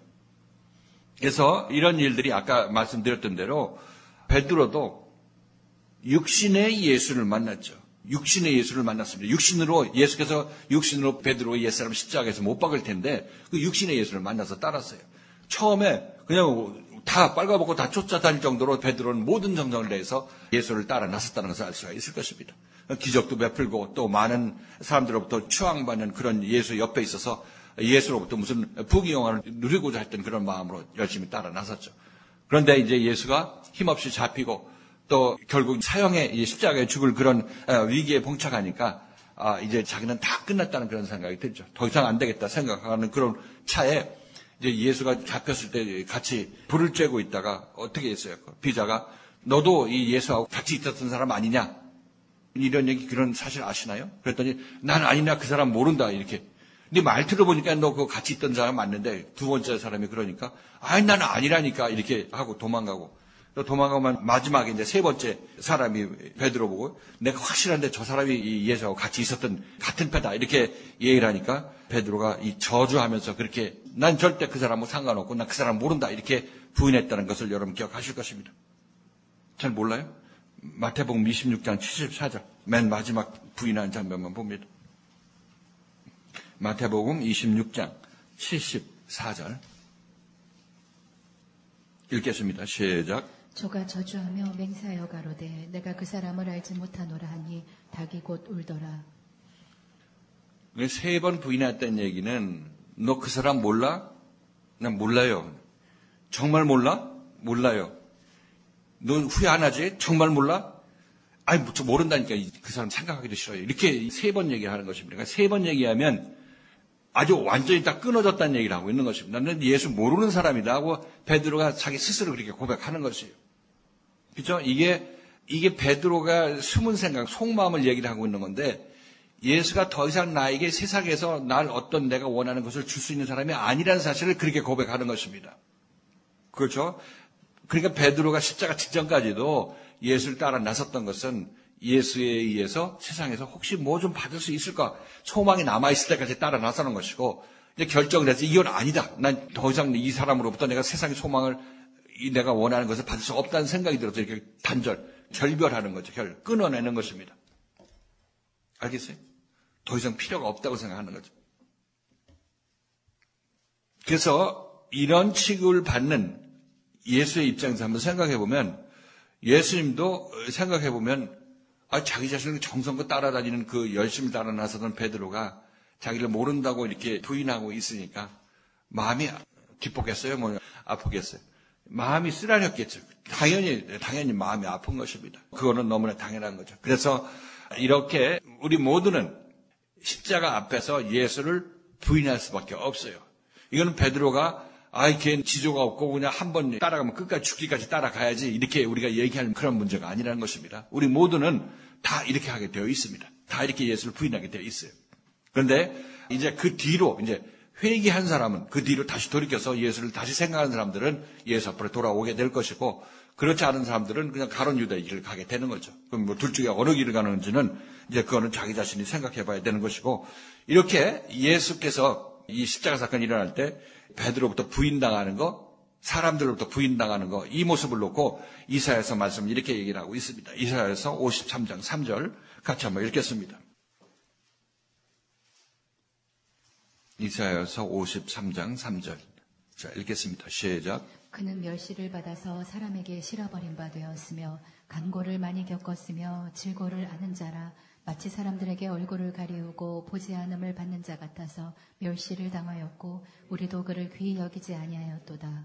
그래서 이런 일들이 아까 말씀드렸던 대로 베드로도 육신의 예수를 만났죠. 육신의 예수를 만났습니다. 육신으로, 예수께서 육신으로 베드로 옛사람 십자가에서 못 박을 텐데 그 육신의 예수를 만나서 따랐어요. 처음에 그냥 다 빨가벗고 다 쫓아다닐 정도로 베드로는 모든 정성을 다해서 예수를 따라 나섰다는 것을 알 수가 있을 것입니다. 기적도 베풀고 또 많은 사람들로부터 추앙받는 그런 예수 옆에 있어서 예수로부터 무슨 부귀영화를 누리고자 했던 그런 마음으로 열심히 따라 나섰죠. 그런데 이제 예수가 힘없이 잡히고 또 결국 사형의 십자가에 죽을 그런 위기에 봉착하니까 이제 자기는 다 끝났다는 그런 생각이 들죠. 더 이상 안 되겠다 생각하는 그런 차에 이제 예수가 잡혔을 때 같이 불을 쬐고 있다가 어떻게 했어요? 비자가 너도 이 예수하고 같이 있었던 사람 아니냐? 이런 얘기, 그런 사실 아시나요? 그랬더니 난 아니냐, 그 사람 모른다 이렇게. 근데 말 들어보니까 너 그거 같이 있던 사람 맞는데 두 번째 사람이 그러니까 아니 나는 아니라니까 이렇게 하고 도망가고 또 도망가면 마지막에 이제 세 번째 사람이 베드로 보고 내가 확실한데 저 사람이 이 예수하고 같이 있었던 같은 패다 이렇게 얘기를 하니까 베드로가 이 저주하면서 그렇게 난 절대 그 사람하고 상관없고 난 그 사람 모른다 이렇게 부인했다는 것을 여러분 기억하실 것입니다. 잘 몰라요? 마태복음 이십육 장 칠십사 절 맨 마지막 부인한 장면만 봅니다. 마태복음 이십육 장 칠십사 절 읽겠습니다. 시작. 조가 저주하며 맹세하여 가로되 내가 그 사람을 알지 못하노라 하니 닭이 곧 울더라. 세 번 부인했다는 얘기는 너 그 사람 몰라? 난 몰라요. 정말 몰라? 몰라요. 너 후회 안 하지? 정말 몰라? 아니 저 모른다니까 그 사람 생각하기도 싫어요. 이렇게 세 번 얘기하는 것입니다. 그러니까 세 번 얘기하면 아주 완전히 다 끊어졌다는 얘기를 하고 있는 것입니다. 나는 예수 모르는 사람이다 하고 베드로가 자기 스스로 그렇게 고백하는 것이에요. 그렇죠? 이게 이게 베드로가 숨은 생각, 속마음을 얘기를 하고 있는 건데 예수가 더 이상 나에게 세상에서 날 어떤 내가 원하는 것을 줄 수 있는 사람이 아니라는 사실을 그렇게 고백하는 것입니다. 그렇죠? 그러니까 베드로가 십자가 직전까지도 예수를 따라 나섰던 것은 예수에 의해서 세상에서 혹시 뭐 좀 받을 수 있을까 소망이 남아있을 때까지 따라 나서는 것이고 이제 결정을 해서 이건 아니다. 난 더 이상 이 사람으로부터 내가 세상의 소망을 내가 원하는 것을 받을 수 없다는 생각이 들어서 이렇게 단절, 결별하는 거죠. 결, 끊어내는 것입니다. 알겠어요? 더 이상 필요가 없다고 생각하는 거죠. 그래서 이런 취급을 받는 예수의 입장에서 한번 생각해 보면 예수님도 생각해 보면 아, 자기 자신을 정성껏 따라다니는 그 열심히 따라 나서던 베드로가 자기를 모른다고 이렇게 부인하고 있으니까 마음이 기뻤겠어요? 뭐 아프겠어요? 마음이 쓰라렸겠죠. 당연히 당연히 마음이 아픈 것입니다. 그거는 너무나 당연한 거죠. 그래서 이렇게 우리 모두는 십자가 앞에서 예수를 부인할 수밖에 없어요. 이거는 베드로가 아이 걔는 지조가 없고 그냥 한 번 따라가면 끝까지 죽기까지 따라가야지 이렇게 우리가 얘기하는 그런 문제가 아니라는 것입니다. 우리 모두는 다 이렇게 하게 되어 있습니다. 다 이렇게 예수를 부인하게 되어 있어요. 그런데 이제 그 뒤로 이제 회개한 사람은 그 뒤로 다시 돌이켜서 예수를 다시 생각하는 사람들은 예수 앞으로 돌아오게 될 것이고 그렇지 않은 사람들은 그냥 가론 유다의 길을 가게 되는 거죠. 그럼 뭐 둘 중에 어느 길을 가는지는 이제 그거는 자기 자신이 생각해 봐야 되는 것이고 이렇게 예수께서 이 십자가 사건이 일어날 때 베드로부터 부인당하는 거, 사람들로부터 부인당하는 거, 이 모습을 놓고 이사야서 말씀 이렇게 얘기를 하고 있습니다. 이사야서 오십삼 장 삼 절 같이 한번 읽겠습니다. 이사야서 오십삼 장 삼 절. 자, 읽겠습니다. 시작. 그는 멸시를 받아서 사람에게 실어버린 바 되었으며 간고를 많이 겪었으며 질고를 아는 자라 마치 사람들에게 얼굴을 가리우고 보지 않음을 받는 자 같아서 멸시를 당하였고 우리도 그를 귀히 여기지 아니하였도다.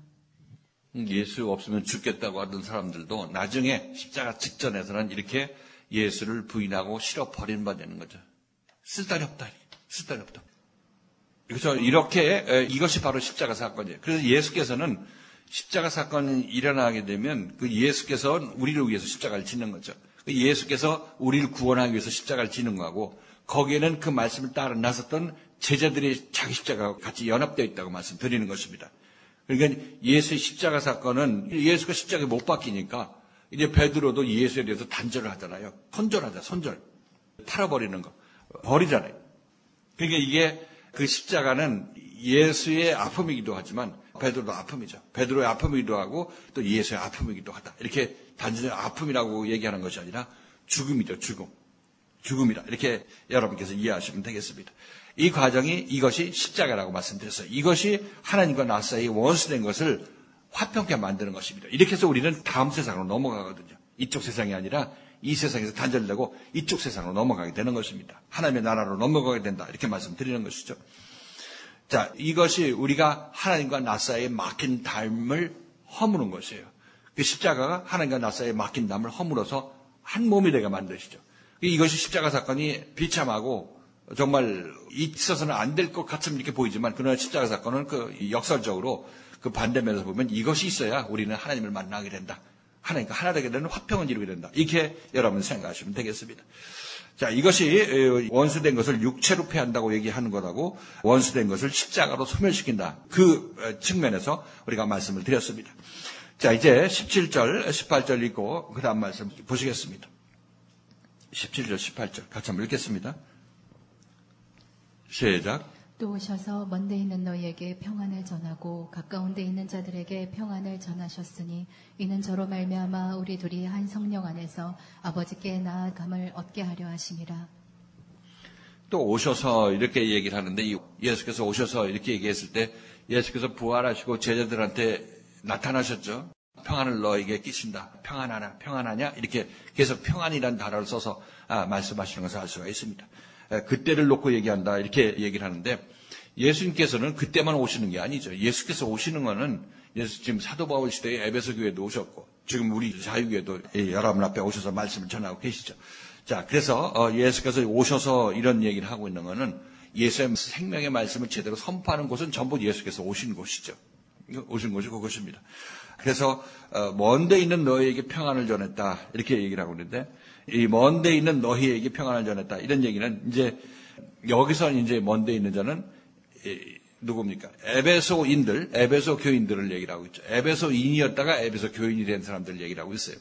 예수 없으면 죽겠다고 하던 사람들도 나중에 십자가 직전에서는 이렇게 예수를 부인하고 실어버린 바 되는 거죠. 쓸데리 없다. 쓸데리 없다. 그래서 이렇게 이것이 바로 십자가 사건이에요. 그래서 예수께서는 십자가 사건이 일어나게 되면 그 예수께서 우리를 위해서 십자가를 짓는 거죠. 예수께서 우리를 구원하기 위해서 십자가를 지는 거하고 거기에는 그 말씀을 따라 나섰던 제자들의 자기 십자가가 같이 연합되어 있다고 말씀드리는 것입니다. 그러니까 예수의 십자가 사건은 예수가 십자가에 못 박히니까 이제 베드로도 예수에 대해서 단절을 하잖아요. 손절하자, 손절. 팔아버리는 거. 버리잖아요. 그러니까 이게 그 십자가는 예수의 아픔이기도 하지만 베드로도 아픔이죠. 베드로의 아픔이기도 하고 또 예수의 아픔이기도 하다. 이렇게 단순히 아픔이라고 얘기하는 것이 아니라 죽음이죠. 죽음. 죽음이다. 이렇게 여러분께서 이해하시면 되겠습니다. 이 과정이 이것이 십자가라고 말씀드렸어요. 이것이 하나님과 나 사이에 원수된 것을 화평케 만드는 것입니다. 이렇게 해서 우리는 다음 세상으로 넘어가거든요. 이쪽 세상이 아니라 이 세상에서 단절되고 이쪽 세상으로 넘어가게 되는 것입니다. 하나님의 나라로 넘어가게 된다. 이렇게 말씀드리는 것이죠. 자, 이것이 우리가 하나님과 나 사이에 막힌 담을 허무는 것이에요. 그 십자가가 하나님과 나 사이에 막힌 담을 허물어서 한 몸이 되게 만드시죠. 이것이 십자가 사건이 비참하고 정말 있어서는 안 될 것 같으면 이렇게 보이지만 그러나 십자가 사건은 그 역설적으로 그 반대면에서 보면 이것이 있어야 우리는 하나님을 만나게 된다. 하나님과 하나 되게 되는 화평을 이루게 된다. 이렇게 여러분 생각하시면 되겠습니다. 자, 이것이 원수된 것을 육체로 패한다고 얘기하는 거라고 원수된 것을 십자가로 소멸시킨다. 그 측면에서 우리가 말씀을 드렸습니다. 자, 이제 십칠 절, 십팔 절 읽고 그 다음 말씀 보시겠습니다. 십칠 절, 십팔 절 같이 한번 읽겠습니다. 시작. 또 오셔서 먼데 있는 너희에게 평안을 전하고 가까운 데 있는 자들에게 평안을 전하셨으니 이는 저로 말미암아 우리 둘이 한 성령 안에서 아버지께 나아감을 얻게 하려 하심이라. 또 오셔서 이렇게 얘기를 하는데 예수께서 오셔서 이렇게 얘기했을 때 예수께서 부활하시고 제자들한테 나타나셨죠. 평안을 너에게 끼친다. 평안하나 평안하냐 이렇게 계속 평안이라는 단어를 써서 아, 말씀하시는 것을 알 수가 있습니다. 그때를 놓고 얘기한다 이렇게 얘기를 하는데 예수님께서는 그때만 오시는 게 아니죠. 예수께서 오시는 거는 예수 지금 사도 바울 시대에 에베소 교회도 오셨고 지금 우리 자유교회도 여러분 앞에 오셔서 말씀을 전하고 계시죠. 자, 그래서 예수께서 오셔서 이런 얘기를 하고 있는 거는 예수의 생명의 말씀을 제대로 선포하는 곳은 전부 예수께서 오신 곳이죠. 오신 곳이 그것입니다. 그래서 먼 데 있는 너희에게 평안을 전했다 이렇게 얘기를 하고 있는데 이 먼 데 있는 너희에게 평안을 전했다. 이런 얘기는 이제 여기서 이제 먼 데 있는 자는 누굽니까? 에베소인들, 에베소 교인들을 얘기를 하고 있죠. 에베소인이었다가 에베소 교인이 된 사람들 얘기를 하고 있어요.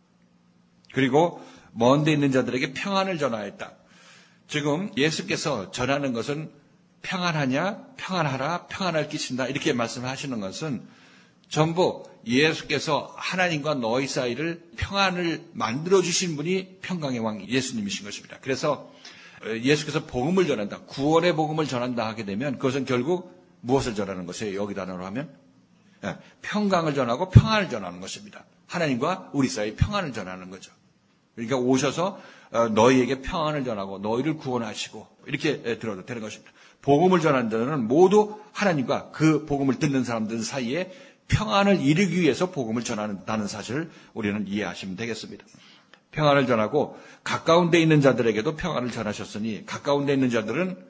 그리고 먼 데 있는 자들에게 평안을 전하였다. 지금 예수께서 전하는 것은 평안하냐, 평안하라, 평안을 끼친다 이렇게 말씀하시는 것은 전부 예수께서 하나님과 너희 사이를 평안을 만들어주신 분이 평강의 왕 예수님이신 것입니다. 그래서 예수께서 복음을 전한다, 구원의 복음을 전한다 하게 되면 그것은 결국 무엇을 전하는 것이에요? 여기 단어로 하면 평강을 전하고 평안을 전하는 것입니다. 하나님과 우리 사이 평안을 전하는 거죠. 그러니까 오셔서 너희에게 평안을 전하고 너희를 구원하시고 이렇게 들어도 되는 것입니다. 복음을 전하는 자는 모두 하나님과 그 복음을 듣는 사람들 사이에 평안을 이루기 위해서 복음을 전한다는 사실을 우리는 이해하시면 되겠습니다. 평안을 전하고 가까운 데 있는 자들에게도 평안을 전하셨으니, 가까운 데 있는 자들은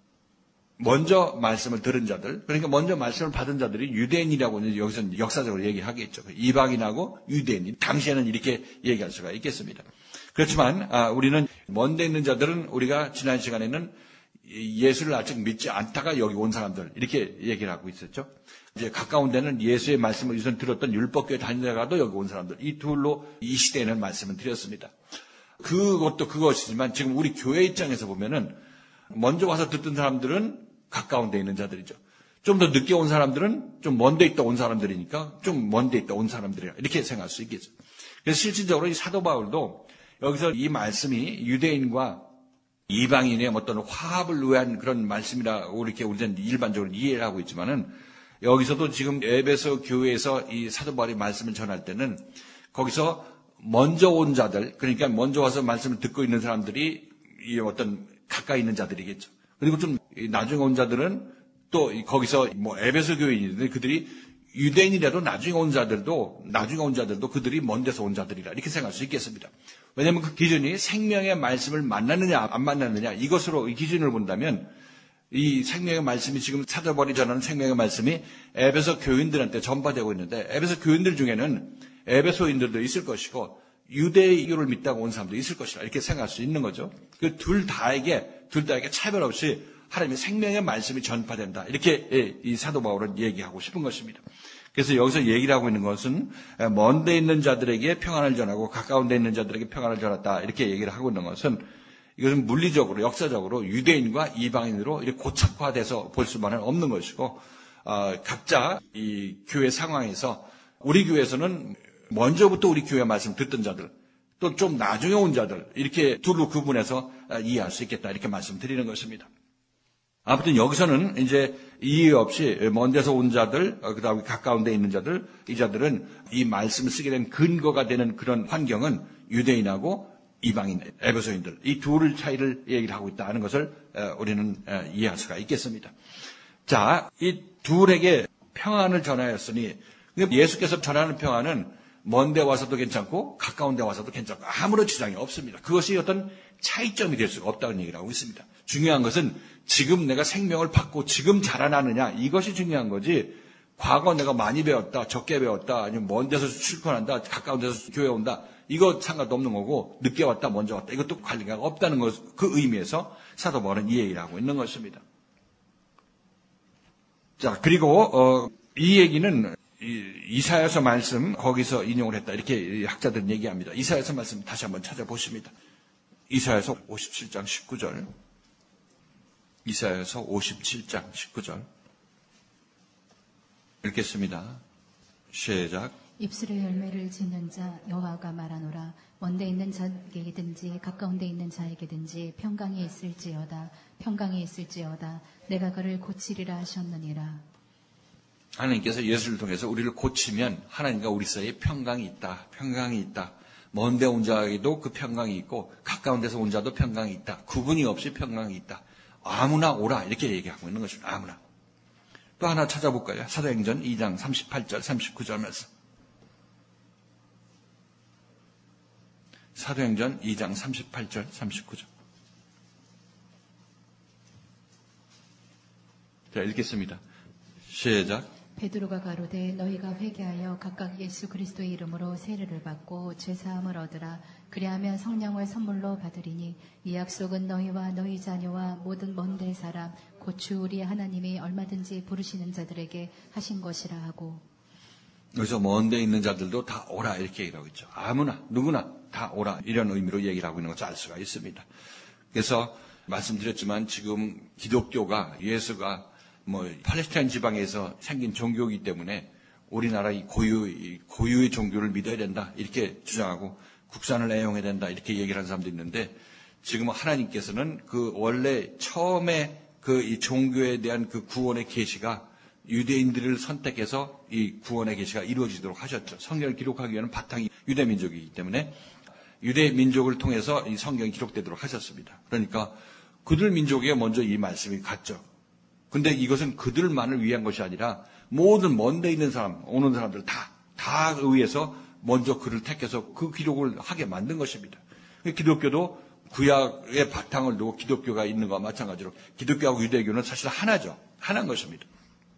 먼저 말씀을 들은 자들, 그러니까 먼저 말씀을 받은 자들이 유대인이라고 여기서 역사적으로 얘기하겠죠. 이방인하고 유대인, 당시에는 이렇게 얘기할 수가 있겠습니다. 그렇지만 아, 우리는 먼 데 있는 자들은 우리가 지난 시간에는 예수를 아직 믿지 않다가 여기 온 사람들 이렇게 얘기를 하고 있었죠. 이제 가까운 데는 예수의 말씀을 우선 들었던 율법교회 다니다가도 여기 온 사람들, 이 둘로 이 시대에는 말씀을 드렸습니다. 그것도 그것이지만 지금 우리 교회 입장에서 보면은 먼저 와서 듣던 사람들은 가까운 데 있는 자들이죠. 좀 더 늦게 온 사람들은 좀 먼 데 있다 온 사람들이니까 좀 먼 데 있다 온 사람들이라 이렇게 생각할 수 있겠죠. 그래서 실질적으로 이 사도 바울도 여기서 이 말씀이 유대인과 이방인의 어떤 화합을 위한 그런 말씀이라고 이렇게 우리는 일반적으로 이해를 하고 있지만은 여기서도 지금 에베소 교회에서 이 사도 바울이 말씀을 전할 때는 거기서 먼저 온 자들, 그러니까 먼저 와서 말씀을 듣고 있는 사람들이 이 어떤 가까이 있는 자들이겠죠. 그리고 좀 나중에 온 자들은 또 거기서 뭐 에베소 교인인데 그들이 유대인이라도 나중에 온 자들도 나중에 온 자들도 그들이 먼 데서 온 자들이라 이렇게 생각할 수 있겠습니다. 왜냐하면 그 기준이 생명의 말씀을 만나느냐 안 만나느냐 이것으로 이 기준을 본다면 이 생명의 말씀이 지금 사도 바울이 전하는 생명의 말씀이 에베소 교인들한테 전파되고 있는데 에베소 교인들 중에는 에베소인들도 있을 것이고 유대교를 믿다고 온 사람도 있을 것이라 이렇게 생각할 수 있는 거죠. 그 둘 다에게 둘 다에게 차별 없이 하나님의 생명의 말씀이 전파된다. 이렇게 이 사도 바울은 얘기하고 싶은 것입니다. 그래서 여기서 얘기를 하고 있는 것은 먼 데 있는 자들에게 평안을 전하고 가까운 데 있는 자들에게 평안을 전했다. 이렇게 얘기를 하고 있는 것은 이것은 물리적으로 역사적으로 유대인과 이방인으로 이렇게 고착화돼서 볼 수만은 없는 것이고 어, 각자 이 교회 상황에서 우리 교회에서는 먼저부터 우리 교회 말씀 듣던 자들 또 좀 나중에 온 자들 이렇게 둘로 구분해서 이해할 수 있겠다 이렇게 말씀드리는 것입니다. 아무튼 여기서는 이제 이해 없이 먼 데서 온 자들, 그다음에 가까운 데 있는 자들, 이 자들은 이 말씀을 쓰게 된 근거가 되는 그런 환경은 유대인하고 이방인, 에베소인들 이 둘 차이를 얘기를 하고 있다는 것을 우리는 이해할 수가 있겠습니다. 자, 이 둘에게 평안을 전하였으니 예수께서 전하는 평안은 먼 데 와서도 괜찮고 가까운 데 와서도 괜찮고 아무런 지장이 없습니다. 그것이 어떤 차이점이 될 수가 없다는 얘기를 하고 있습니다. 중요한 것은 지금 내가 생명을 받고 지금 자라나느냐 이것이 중요한 거지 과거 내가 많이 배웠다 적게 배웠다 아니면 먼 데서 출근한다 가까운 데서 교회 온다 이거 상관도 없는 거고 늦게 왔다 먼저 왔다 이것도 관계가 없다는 것, 그 의미에서 사도 바울은 이 얘기를 하고 있는 것입니다. 자 그리고 어, 이 얘기는 이사야서 말씀 거기서 인용을 했다 이렇게 학자들은 얘기합니다. 이사야서 말씀 다시 한번 찾아보십니다. 이사야서 오십칠 장 십구 절 이사야서 오십칠 장 십구 절 읽겠습니다. 시작. 입술의 열매를 짓는 자 여호와가 말하노라. 먼데 있는 자에게든지 가까운 데 있는 자에게든지 평강이 있을지어다. 평강이 있을지어다. 내가 그를 고치리라 하셨느니라. 하나님께서 예수를 통해서 우리를 고치면 하나님과 우리 사이에 평강이 있다. 평강이 있다. 먼 데 온 자에게도 그 평강이 있고 가까운 데서 온 자도 평강이 있다. 구분이 없이 평강이 있다. 아무나 오라 이렇게 얘기하고 있는 것입니다. 아무나. 또 하나 찾아볼까요? 사도행전 이 장 삼십팔 절 삼십구 절 말씀. 사도행전 이 장 삼십팔 절 삼십구 절. 자, 읽겠습니다. 시작. 베드로가 가로되 너희가 회개하여 각각 예수 그리스도의 이름으로 세례를 받고 죄사함을 얻으라. 그리하면 성령을 선물로 받으리니 이 약속은 너희와 너희 자녀와 모든 먼데 사람 곧 주 우리 하나님이 얼마든지 부르시는 자들에게 하신 것이라 하고. 그래서 먼데 있는 자들도 다 오라 이렇게 얘기를 하고 있죠. 아무나 누구나 다 오라 이런 의미로 얘기를 하고 있는 것을 알 수가 있습니다. 그래서 말씀드렸지만 지금 기독교가 예수가 뭐 팔레스타인 지방에서 생긴 종교이기 때문에 우리나라 이 고유 고유의 종교를 믿어야 된다 이렇게 주장하고 국산을 애용해야 된다 이렇게 얘기를 하는 사람도 있는데 지금 하나님께서는 그 원래 처음에 그 이 종교에 대한 그 구원의 계시가 유대인들을 선택해서 이 구원의 계시가 이루어지도록 하셨죠. 성경을 기록하기 위한 바탕이 유대 민족이기 때문에 유대 민족을 통해서 이 성경이 기록되도록 하셨습니다. 그러니까 그들 민족에 먼저 이 말씀이 갔죠. 근데 이것은 그들만을 위한 것이 아니라 모든 먼데 있는 사람, 오는 사람들 다, 다 의해서 먼저 그를 택해서 그 기록을 하게 만든 것입니다. 기독교도 구약의 바탕을 두고 기독교가 있는 것과 마찬가지로 기독교하고 유대교는 사실 하나죠. 하나인 것입니다.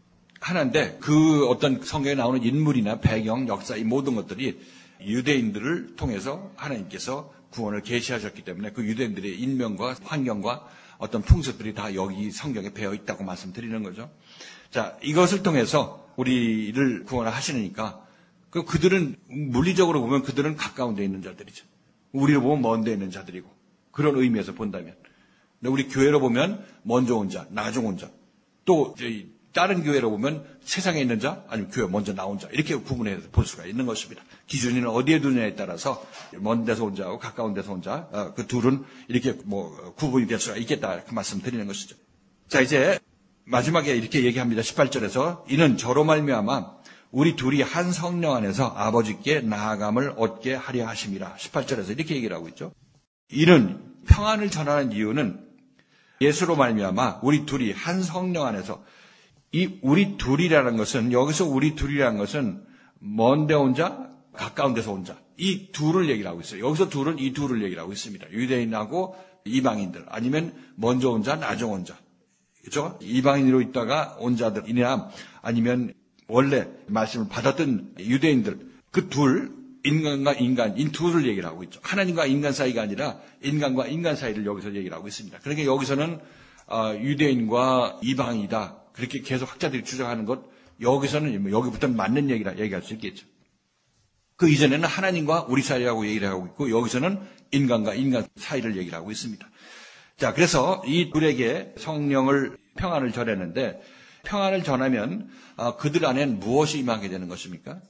하나인데 그 어떤 성경에 나오는 인물이나 배경, 역사 이 모든 것들이 유대인들을 통해서 하나님께서 구원을 계시하셨기 때문에 그 유대인들의 인명과 환경과 어떤 풍습들이 다 여기 성경에 배어 있다고 말씀드리는 거죠. 자, 이것을 통해서 우리를 구원을 하시니까 그 그들은 물리적으로 보면 그들은 가까운 데 있는 자들이죠. 우리를 보면 먼 데 있는 자들이고 그런 의미에서 본다면. 근데 우리 교회로 보면 먼저 온 자, 나중 온 자. 또 다른 교회로 보면 세상에 있는 자, 아니면 교회 먼저 나온 자 이렇게 구분해서 볼 수가 있는 것입니다. 기준이 어디에 두느냐에 따라서 먼 데서 온 자하고 가까운 데서 온 자, 그 둘은 이렇게 뭐 구분이 될 수가 있겠다 그 말씀 드리는 것이죠. 자, 이제 마지막에 이렇게 얘기합니다. 십팔 절에서 이는 저로 말미암아 우리 둘이 한 성령 안에서 아버지께 나아감을 얻게 하려 하심이라. 십팔 절에서 이렇게 얘기를 하고 있죠. 이는 평안을 전하는 이유는 예수로 말미암아 우리 둘이 한 성령 안에서 이 우리 둘이라는 것은 여기서 우리 둘이라는 것은 먼데 온 자, 가까운 데서 온 자. 이 둘을 얘기를 하고 있어요. 여기서 둘은 이 둘을 얘기를 하고 있습니다. 유대인하고 이방인들 아니면 먼저 온 자, 나중 온 자. 그렇죠? 이방인으로 있다가 온 자들이나 아니면 원래 말씀을 받았던 유대인들 그 둘 인간과 인간 이 둘을 얘기를 하고 있죠. 하나님과 인간 사이가 아니라 인간과 인간 사이를 여기서 얘기를 하고 있습니다. 그러니까 여기서는 유대인과 이방이다. 그렇게 계속 학자들이 주장하는 것, 여기서는, 여기부터 맞는 얘기라 얘기할 수 있겠죠. 그 이전에는 하나님과 우리 사이라고 얘기를 하고 있고, 여기서는 인간과 인간 사이를 얘기를 하고 있습니다. 자, 그래서 이 둘에게 성령을, 평안을 전했는데, 평안을 전하면, 그들 안엔 무엇이 임하게 되는 것입니까?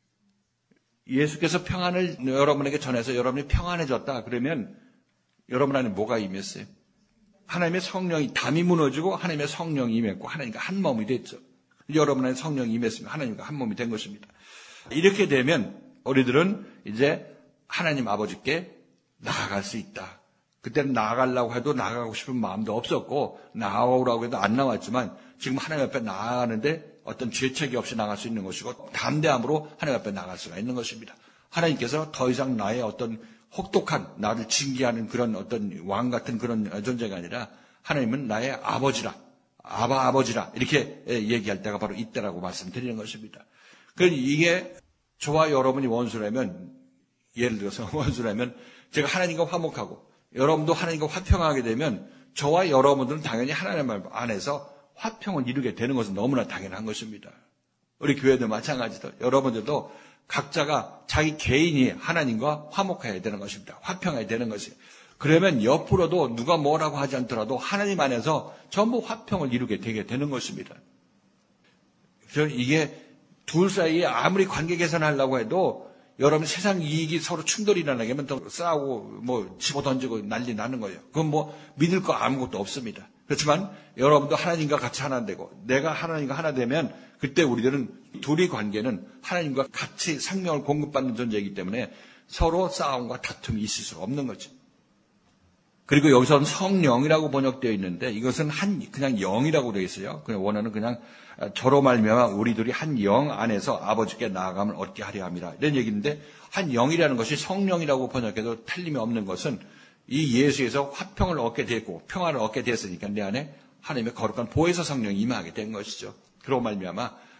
예수께서 평안을 여러분에게 전해서 여러분이 평안해졌다. 그러면, 여러분 안에 뭐가 임했어요? 하나님의 성령이 담이 무너지고 하나님의 성령이 임했고 하나님과 한 몸이 됐죠. 여러분 안에 성령이 임했으면 하나님과 한 몸이 된 것입니다. 이렇게 되면 우리들은 이제 하나님 아버지께 나아갈 수 있다. 그때는 나아가려고 해도 나아가고 싶은 마음도 없었고 나아오라고 해도 안 나왔지만 지금 하나님 앞에 나아가는데 어떤 죄책이 없이 나갈 수 있는 것이고 담대함으로 하나님 앞에 나갈 수가 있는 것입니다. 하나님께서 더 이상 나의 어떤 혹독한 나를 징계하는 그런 어떤 왕 같은 그런 존재가 아니라 하나님은 나의 아버지라, 아바 아버지라 이렇게 얘기할 때가 바로 이때라고 말씀드리는 것입니다. 그러니까 이게 저와 여러분이 원수라면 예를 들어서 원수라면 제가 하나님과 화목하고 여러분도 하나님과 화평하게 되면 저와 여러분들은 당연히 하나님 안에서 화평을 이루게 되는 것은 너무나 당연한 것입니다. 우리 교회도 마찬가지로 여러분들도 각자가 자기 개인이 하나님과 화목해야 되는 것입니다. 화평해야 되는 것이에요. 그러면 옆으로도 누가 뭐라고 하지 않더라도 하나님 안에서 전부 화평을 이루게 되게 되는 것입니다. 그래서 이게 둘 사이에 아무리 관계 개선하려고 해도 여러분 세상 이익이 서로 충돌이 일어나게 하면 더 싸우고 뭐 집어 던지고 난리 나는 거예요. 그건 뭐 믿을 거 아무것도 없습니다. 그렇지만 여러분도 하나님과 같이 하나 되고 내가 하나님과 하나 되면 그때 우리들은 둘의 관계는 하나님과 같이 생명을 공급받는 존재이기 때문에 서로 싸움과 다툼이 있을 수 없는 거죠. 그리고 여기서는 성령이라고 번역되어 있는데 이것은 한 그냥 영이라고 되어 있어요. 그냥 원어는 그냥 저로 말미암아 우리들이 한 영 안에서 아버지께 나아감을 얻게 하려 함이라 이런 얘기인데 한 영이라는 것이 성령이라고 번역해도 틀림이 없는 것은 이 예수에서 화평을 얻게 됐고 평화를 얻게 됐으니까 내 안에 하나님의 거룩한 보혜사 성령이 임하게 된 것이죠. 그로 말미암아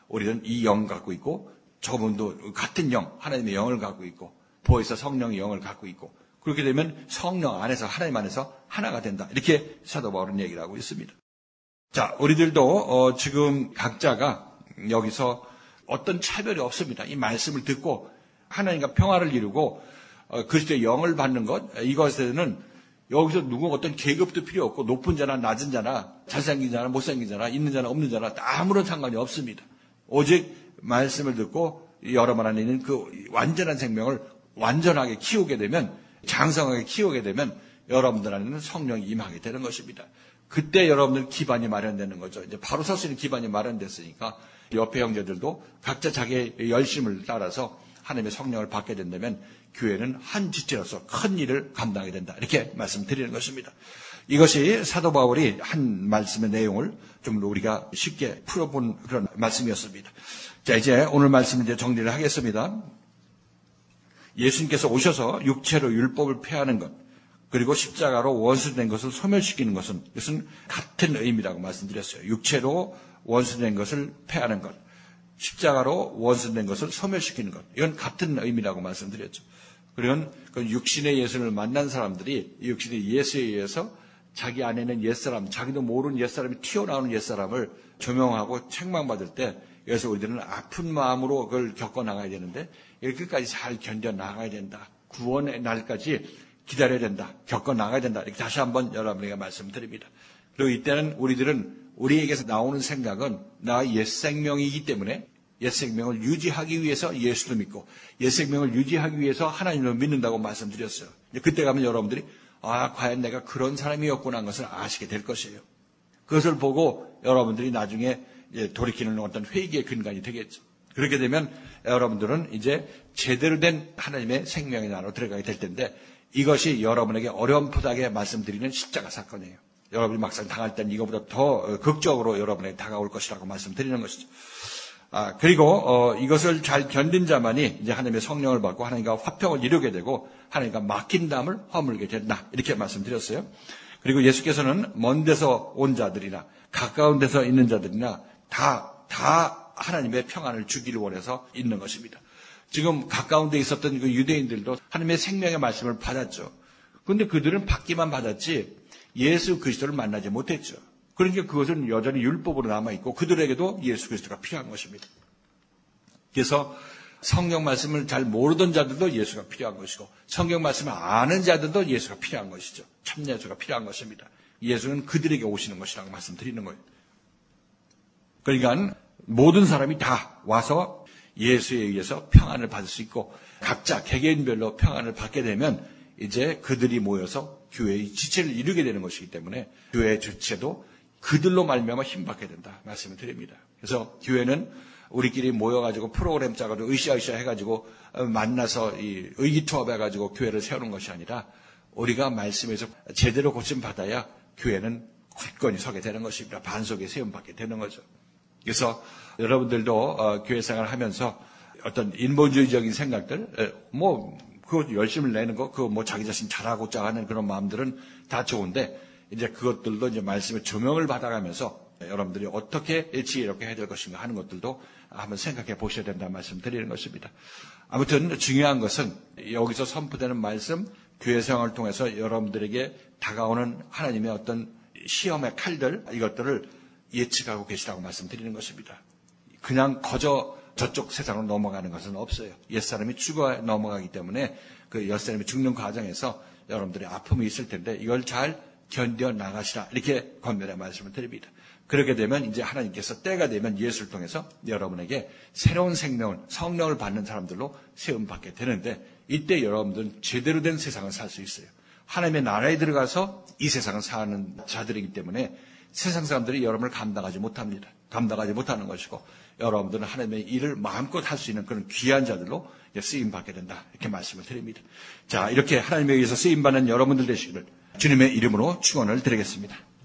우리는 이 영 갖고 있고 저분도 같은 영, 하나님의 영을 갖고 있고 보혜사 성령의 영을 갖고 있고 그렇게 되면 성령 안에서 하나님 안에서 하나가 된다. 이렇게 사도 바울은 얘기를 하고 있습니다. 자, 우리들도 어, 지금 각자가 여기서 어떤 차별이 없습니다. 이 말씀을 듣고 하나님과 평화를 이루고 어, 그리스도의 영을 받는 것, 이것에는 여기서 누구 어떤 계급도 필요 없고 높은 자나 낮은 자나 잘생긴 자나 못생긴 자나 있는 자나 없는 자나 아무런 상관이 없습니다. 오직 말씀을 듣고 여러분 안에 있는 그 완전한 생명을 완전하게 키우게 되면 장성하게 키우게 되면 여러분들 안에는 성령이 임하게 되는 것입니다. 그때 여러분들 기반이 마련되는 거죠. 이제 바로 설 수 있는 기반이 마련됐으니까 옆에 형제들도 각자 자기의 열심을 따라서 하나님의 성령을 받게 된다면 교회는 한 지체로서 큰 일을 감당하게 된다. 이렇게 말씀드리는 것입니다. 이것이 사도 바울이 한 말씀의 내용을 좀 우리가 쉽게 풀어본 그런 말씀이었습니다. 자, 이제 오늘 말씀 이제 정리를 하겠습니다. 예수님께서 오셔서 육체로 율법을 폐하는 것, 그리고 십자가로 원수된 것을 소멸시키는 것은 이것은 같은 의미라고 말씀드렸어요. 육체로 원수된 것을 폐하는 것, 십자가로 원수된 것을 소멸시키는 것, 이건 같은 의미라고 말씀드렸죠. 그리고 그 육신의 예수를 만난 사람들이 육신의 예수에 의해서 자기 안에는 옛사람, 자기도 모르는 옛사람이 튀어나오는 옛사람을 조명하고 책망받을 때 여기서 우리들은 아픈 마음으로 그걸 겪어나가야 되는데 여기까지 잘 견뎌나가야 된다. 구원의 날까지 기다려야 된다. 겪어나가야 된다. 이렇게 다시 한번 여러분에게 말씀드립니다. 그리고 이때는 우리들은 우리에게서 나오는 생각은 나 옛 생명이기 때문에 옛 생명을 유지하기 위해서 예수를 믿고 옛 생명을 유지하기 위해서 하나님을 믿는다고 말씀드렸어요. 그때 가면 여러분들이 아, 과연 내가 그런 사람이었구나 하는 것을 아시게 될 것이에요. 그것을 보고 여러분들이 나중에 돌이키는 어떤 회개의 근간이 되겠죠. 그렇게 되면 여러분들은 이제 제대로 된 하나님의 생명의 나라로 들어가게 될 텐데 이것이 여러분에게 어렴풋하게 말씀드리는 십자가 사건이에요. 여러분이 막상 당할 땐 이거보다 더 극적으로 여러분에게 다가올 것이라고 말씀드리는 것이죠. 아, 그리고 어, 이것을 잘 견딘 자만이 이제 하나님의 성령을 받고 하나님과 화평을 이루게 되고 하나님과 막힌 담을 허물게 된다. 이렇게 말씀드렸어요. 그리고 예수께서는 먼 데서 온 자들이나 가까운 데서 있는 자들이나 다, 다 하나님의 평안을 주기를 원해서 있는 것입니다. 지금 가까운 데 있었던 그 유대인들도 하나님의 생명의 말씀을 받았죠. 그런데 그들은 받기만 받았지 예수 그리스도를 만나지 못했죠. 그러니까 그것은 여전히 율법으로 남아있고 그들에게도 예수 그리스도가 필요한 것입니다. 그래서 성경 말씀을 잘 모르던 자들도 예수가 필요한 것이고 성경 말씀을 아는 자들도 예수가 필요한 것이죠. 참 예수가 필요한 것입니다. 예수는 그들에게 오시는 것이라고 말씀드리는 거예요. 그러니까 모든 사람이 다 와서 예수에 의해서 평안을 받을 수 있고 각자 개개인별로 평안을 받게 되면 이제 그들이 모여서 교회의 지체를 이루게 되는 것이기 때문에 교회의 지체도 그들로 말미암아 힘받게 된다 말씀을 드립니다. 그래서 교회는 우리끼리 모여가지고 프로그램 짜가지고 으쌰으쌰 해가지고 만나서 이 의기투합해가지고 교회를 세우는 것이 아니라 우리가 말씀에서 제대로 고침 받아야 교회는 굳건히 서게 되는 것입니다. 반석에 세움받게 되는 거죠. 그래서 여러분들도 어, 교회 생활을 하면서 어떤 인본주의적인 생각들, 뭐 그거 열심을 내는 거, 그거 뭐 자기 자신 잘하고자 하는 그런 마음들은 다 좋은데 이제 그것들도 이제 말씀의 조명을 받아가면서 여러분들이 어떻게 지혜롭게 해야 될 것인가 하는 것들도 한번 생각해 보셔야 된다는 말씀 드리는 것입니다. 아무튼 중요한 것은 여기서 선포되는 말씀, 교회 생활을 통해서 여러분들에게 다가오는 하나님의 어떤 시험의 칼들, 이것들을 예측하고 계시다고 말씀드리는 것입니다. 그냥 거저 저쪽 세상으로 넘어가는 것은 없어요. 옛사람이 죽어 넘어가기 때문에 그 옛사람이 죽는 과정에서 여러분들의 아픔이 있을 텐데 이걸 잘 견뎌 나가시라 이렇게 권면의 말씀을 드립니다. 그렇게 되면 이제 하나님께서 때가 되면 예수를 통해서 여러분에게 새로운 생명을 성령을 받는 사람들로 세움받게 되는데 이때 여러분들은 제대로 된 세상을 살 수 있어요. 하나님의 나라에 들어가서 이 세상을 사는 자들이기 때문에 세상 사람들이 여러분을 감당하지 못합니다. 감당하지 못하는 것이고 여러분들은 하나님의 일을 마음껏 할 수 있는 그런 귀한 자들로 쓰임받게 된다. 이렇게 말씀을 드립니다. 자, 이렇게 하나님에 의해서 쓰임받는 여러분들 되시기를 주님의 이름으로 축원을 드리겠습니다.